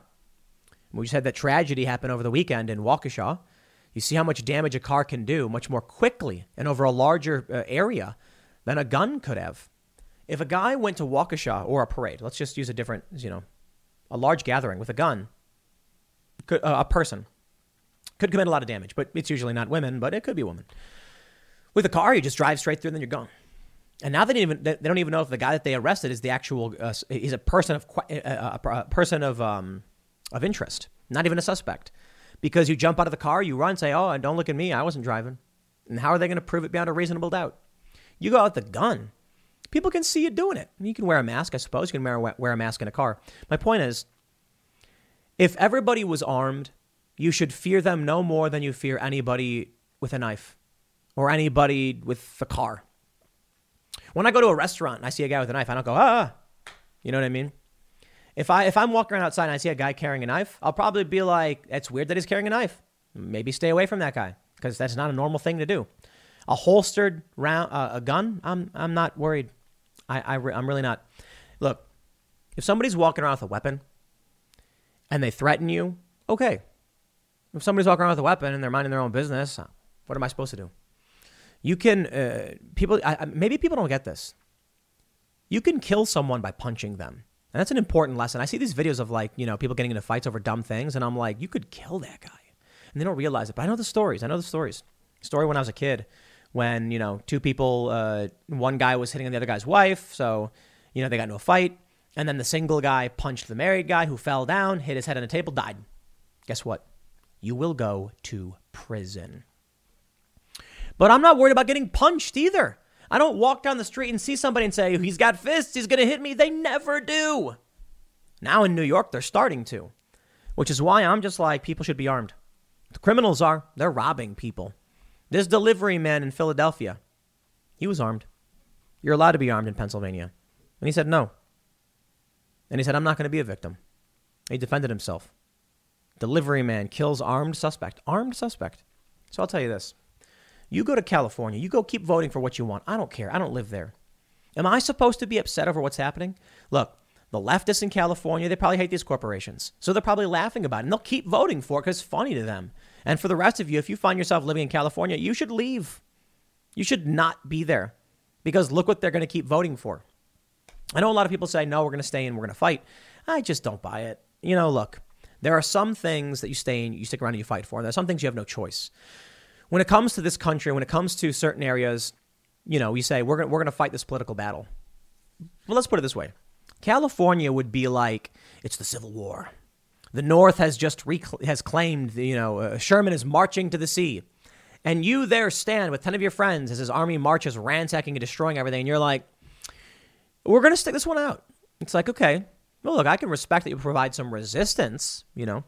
We just had that tragedy happen over the weekend in Waukesha. You see how much damage a car can do much more quickly and over a larger uh, area than a gun could have. If a guy went to Waukesha or a parade, let's just use a different, you know, a large gathering with a gun. Could, uh, a person could commit a lot of damage, but it's usually not women, but it could be a woman. With a car, you just drive straight through and then you're gone. And now they don't even they don't even know if the guy that they arrested is the actual uh, is a person of uh, a person of um of interest, not even a suspect, because you jump out of the car, you run, say, "Oh, and don't look at me, I wasn't driving." And how are they going to prove it beyond a reasonable doubt? You go out with the gun, people can see you doing it. You can wear a mask, I suppose. You can wear wear a mask in a car. My point is, if everybody was armed, you should fear them no more than you fear anybody with a knife or anybody with a car. When I go to a restaurant and I see a guy with a knife, I don't go, ah, you know what I mean? If, I, if I'm walking around outside and I see a guy carrying a knife, I'll probably be like, it's weird that he's carrying a knife. Maybe stay away from that guy because that's not a normal thing to do. A holstered round, uh, a gun, I'm I'm not worried. I, I re- I'm really not. Look, if somebody's walking around with a weapon, and they threaten you, okay. If somebody's walking around with a weapon and they're minding their own business, what am I supposed to do? You can, uh, people, I, maybe people don't get this. You can kill someone by punching them. And that's an important lesson. I see these videos of like, you know, people getting into fights over dumb things. And I'm like, you could kill that guy. And they don't realize it. But I know the stories. I know the stories. Story when I was a kid when, you know, two people, uh, one guy was hitting on the other guy's wife. So, you know, they got into a fight. And then the single guy punched the married guy who fell down, hit his head on a table, died. Guess what? You will go to prison. But I'm not worried about getting punched either. I don't walk down the street and see somebody and say, he's got fists, he's going to hit me. They never do. Now in New York, they're starting to, which is why I'm just like, people should be armed. The criminals are. They're robbing people. This delivery man in Philadelphia, he was armed. You're allowed to be armed in Pennsylvania. And he said no. And he said, I'm not going to be a victim. He defended himself. Delivery man kills armed suspect. Armed suspect. So I'll tell you this. You go to California. You go keep voting for what you want. I don't care. I don't live there. Am I supposed to be upset over what's happening? Look, the leftists in California, they probably hate these corporations. So they're probably laughing about it. And they'll keep voting for it because it's funny to them. And for the rest of you, if you find yourself living in California, you should leave. You should not be there. Because look what they're going to keep voting for. I know a lot of people say, no, we're going to stay in, we're going to fight. I just don't buy it. You know, look, there are some things that you stay in, you stick around and you fight for. And there are some things you have no choice. When it comes to this country, when it comes to certain areas, you know, we say we're going we're going to fight this political battle. Well, let's put it this way. California would be like, it's the Civil War. The North has just rec- has claimed, you know, uh, Sherman is marching to the sea. And you there stand with ten of your friends as his army marches ransacking and destroying everything. And you're like, we're going to stick this one out. It's like, okay, well, look, I can respect that you provide some resistance, you know.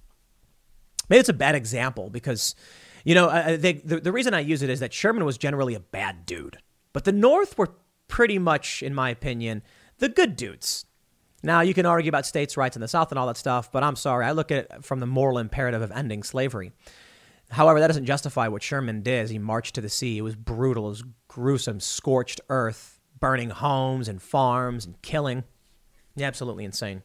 Maybe it's a bad example because, you know, uh, they, the, the reason I use it is that Sherman was generally a bad dude. But the North were pretty much, in my opinion, the good dudes. Now, you can argue about states' rights in the South and all that stuff, but I'm sorry. I look at it from the moral imperative of ending slavery. However, that doesn't justify what Sherman did as he marched to the sea. It was brutal. It was gruesome, scorched earth, burning homes and farms and killing. Yeah, absolutely insane.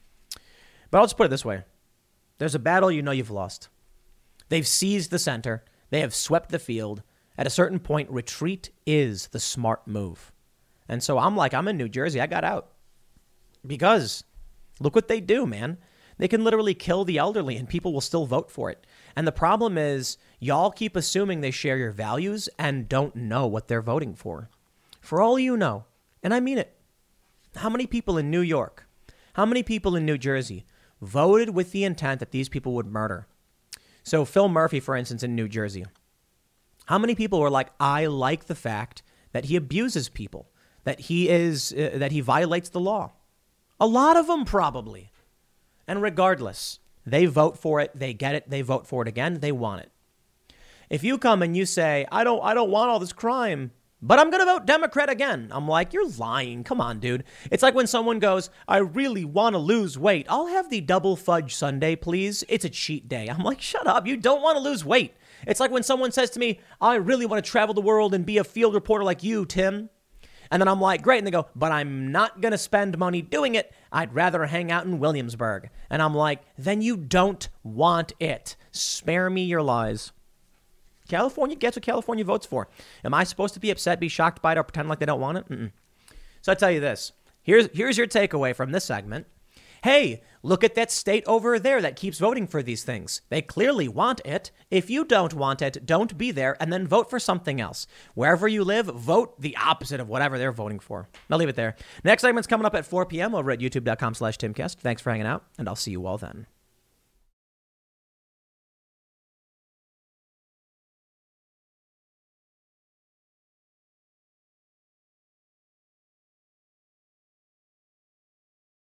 But I'll just put it this way. There's a battle you know you've lost. They've seized the center. They have swept the field. At a certain point, retreat is the smart move. And so I'm like, I'm in New Jersey. I got out. Because look what they do, man. They can literally kill the elderly and people will still vote for it. And the problem is y'all keep assuming they share your values and don't know what they're voting for. For all you know, and I mean it, how many people in New York, how many people in New Jersey voted with the intent that these people would murder? So Phil Murphy, for instance, in New Jersey, how many people were like, I like the fact that he abuses people, that he is, uh, that he violates the law? A lot of them probably. And regardless, they vote for it. They get it. They vote for it again. They want it. If you come and you say, I don't, I don't want all this crime, but I'm going to vote Democrat again. I'm like, you're lying. Come on, dude. It's like when someone goes, I really want to lose weight. I'll have the double fudge sundae, please. It's a cheat day. I'm like, shut up. You don't want to lose weight. It's like when someone says to me, I really want to travel the world and be a field reporter like you, Tim. And then I'm like, great. And they go, but I'm not going to spend money doing it. I'd rather hang out in Williamsburg. And I'm like, then you don't want it. Spare me your lies. California gets what California votes for. Am I supposed to be upset, be shocked by it, or pretend like they don't want it? Mm-mm. So I tell you this. Here's, here's your takeaway from this segment. Hey, look at that state over there that keeps voting for these things. They clearly want it. If you don't want it, don't be there and then vote for something else. Wherever you live, vote the opposite of whatever they're voting for. I'll leave it there. Next segment's coming up at four p.m. over at youtube.com slash Timcast. Thanks for hanging out, and I'll see you all then.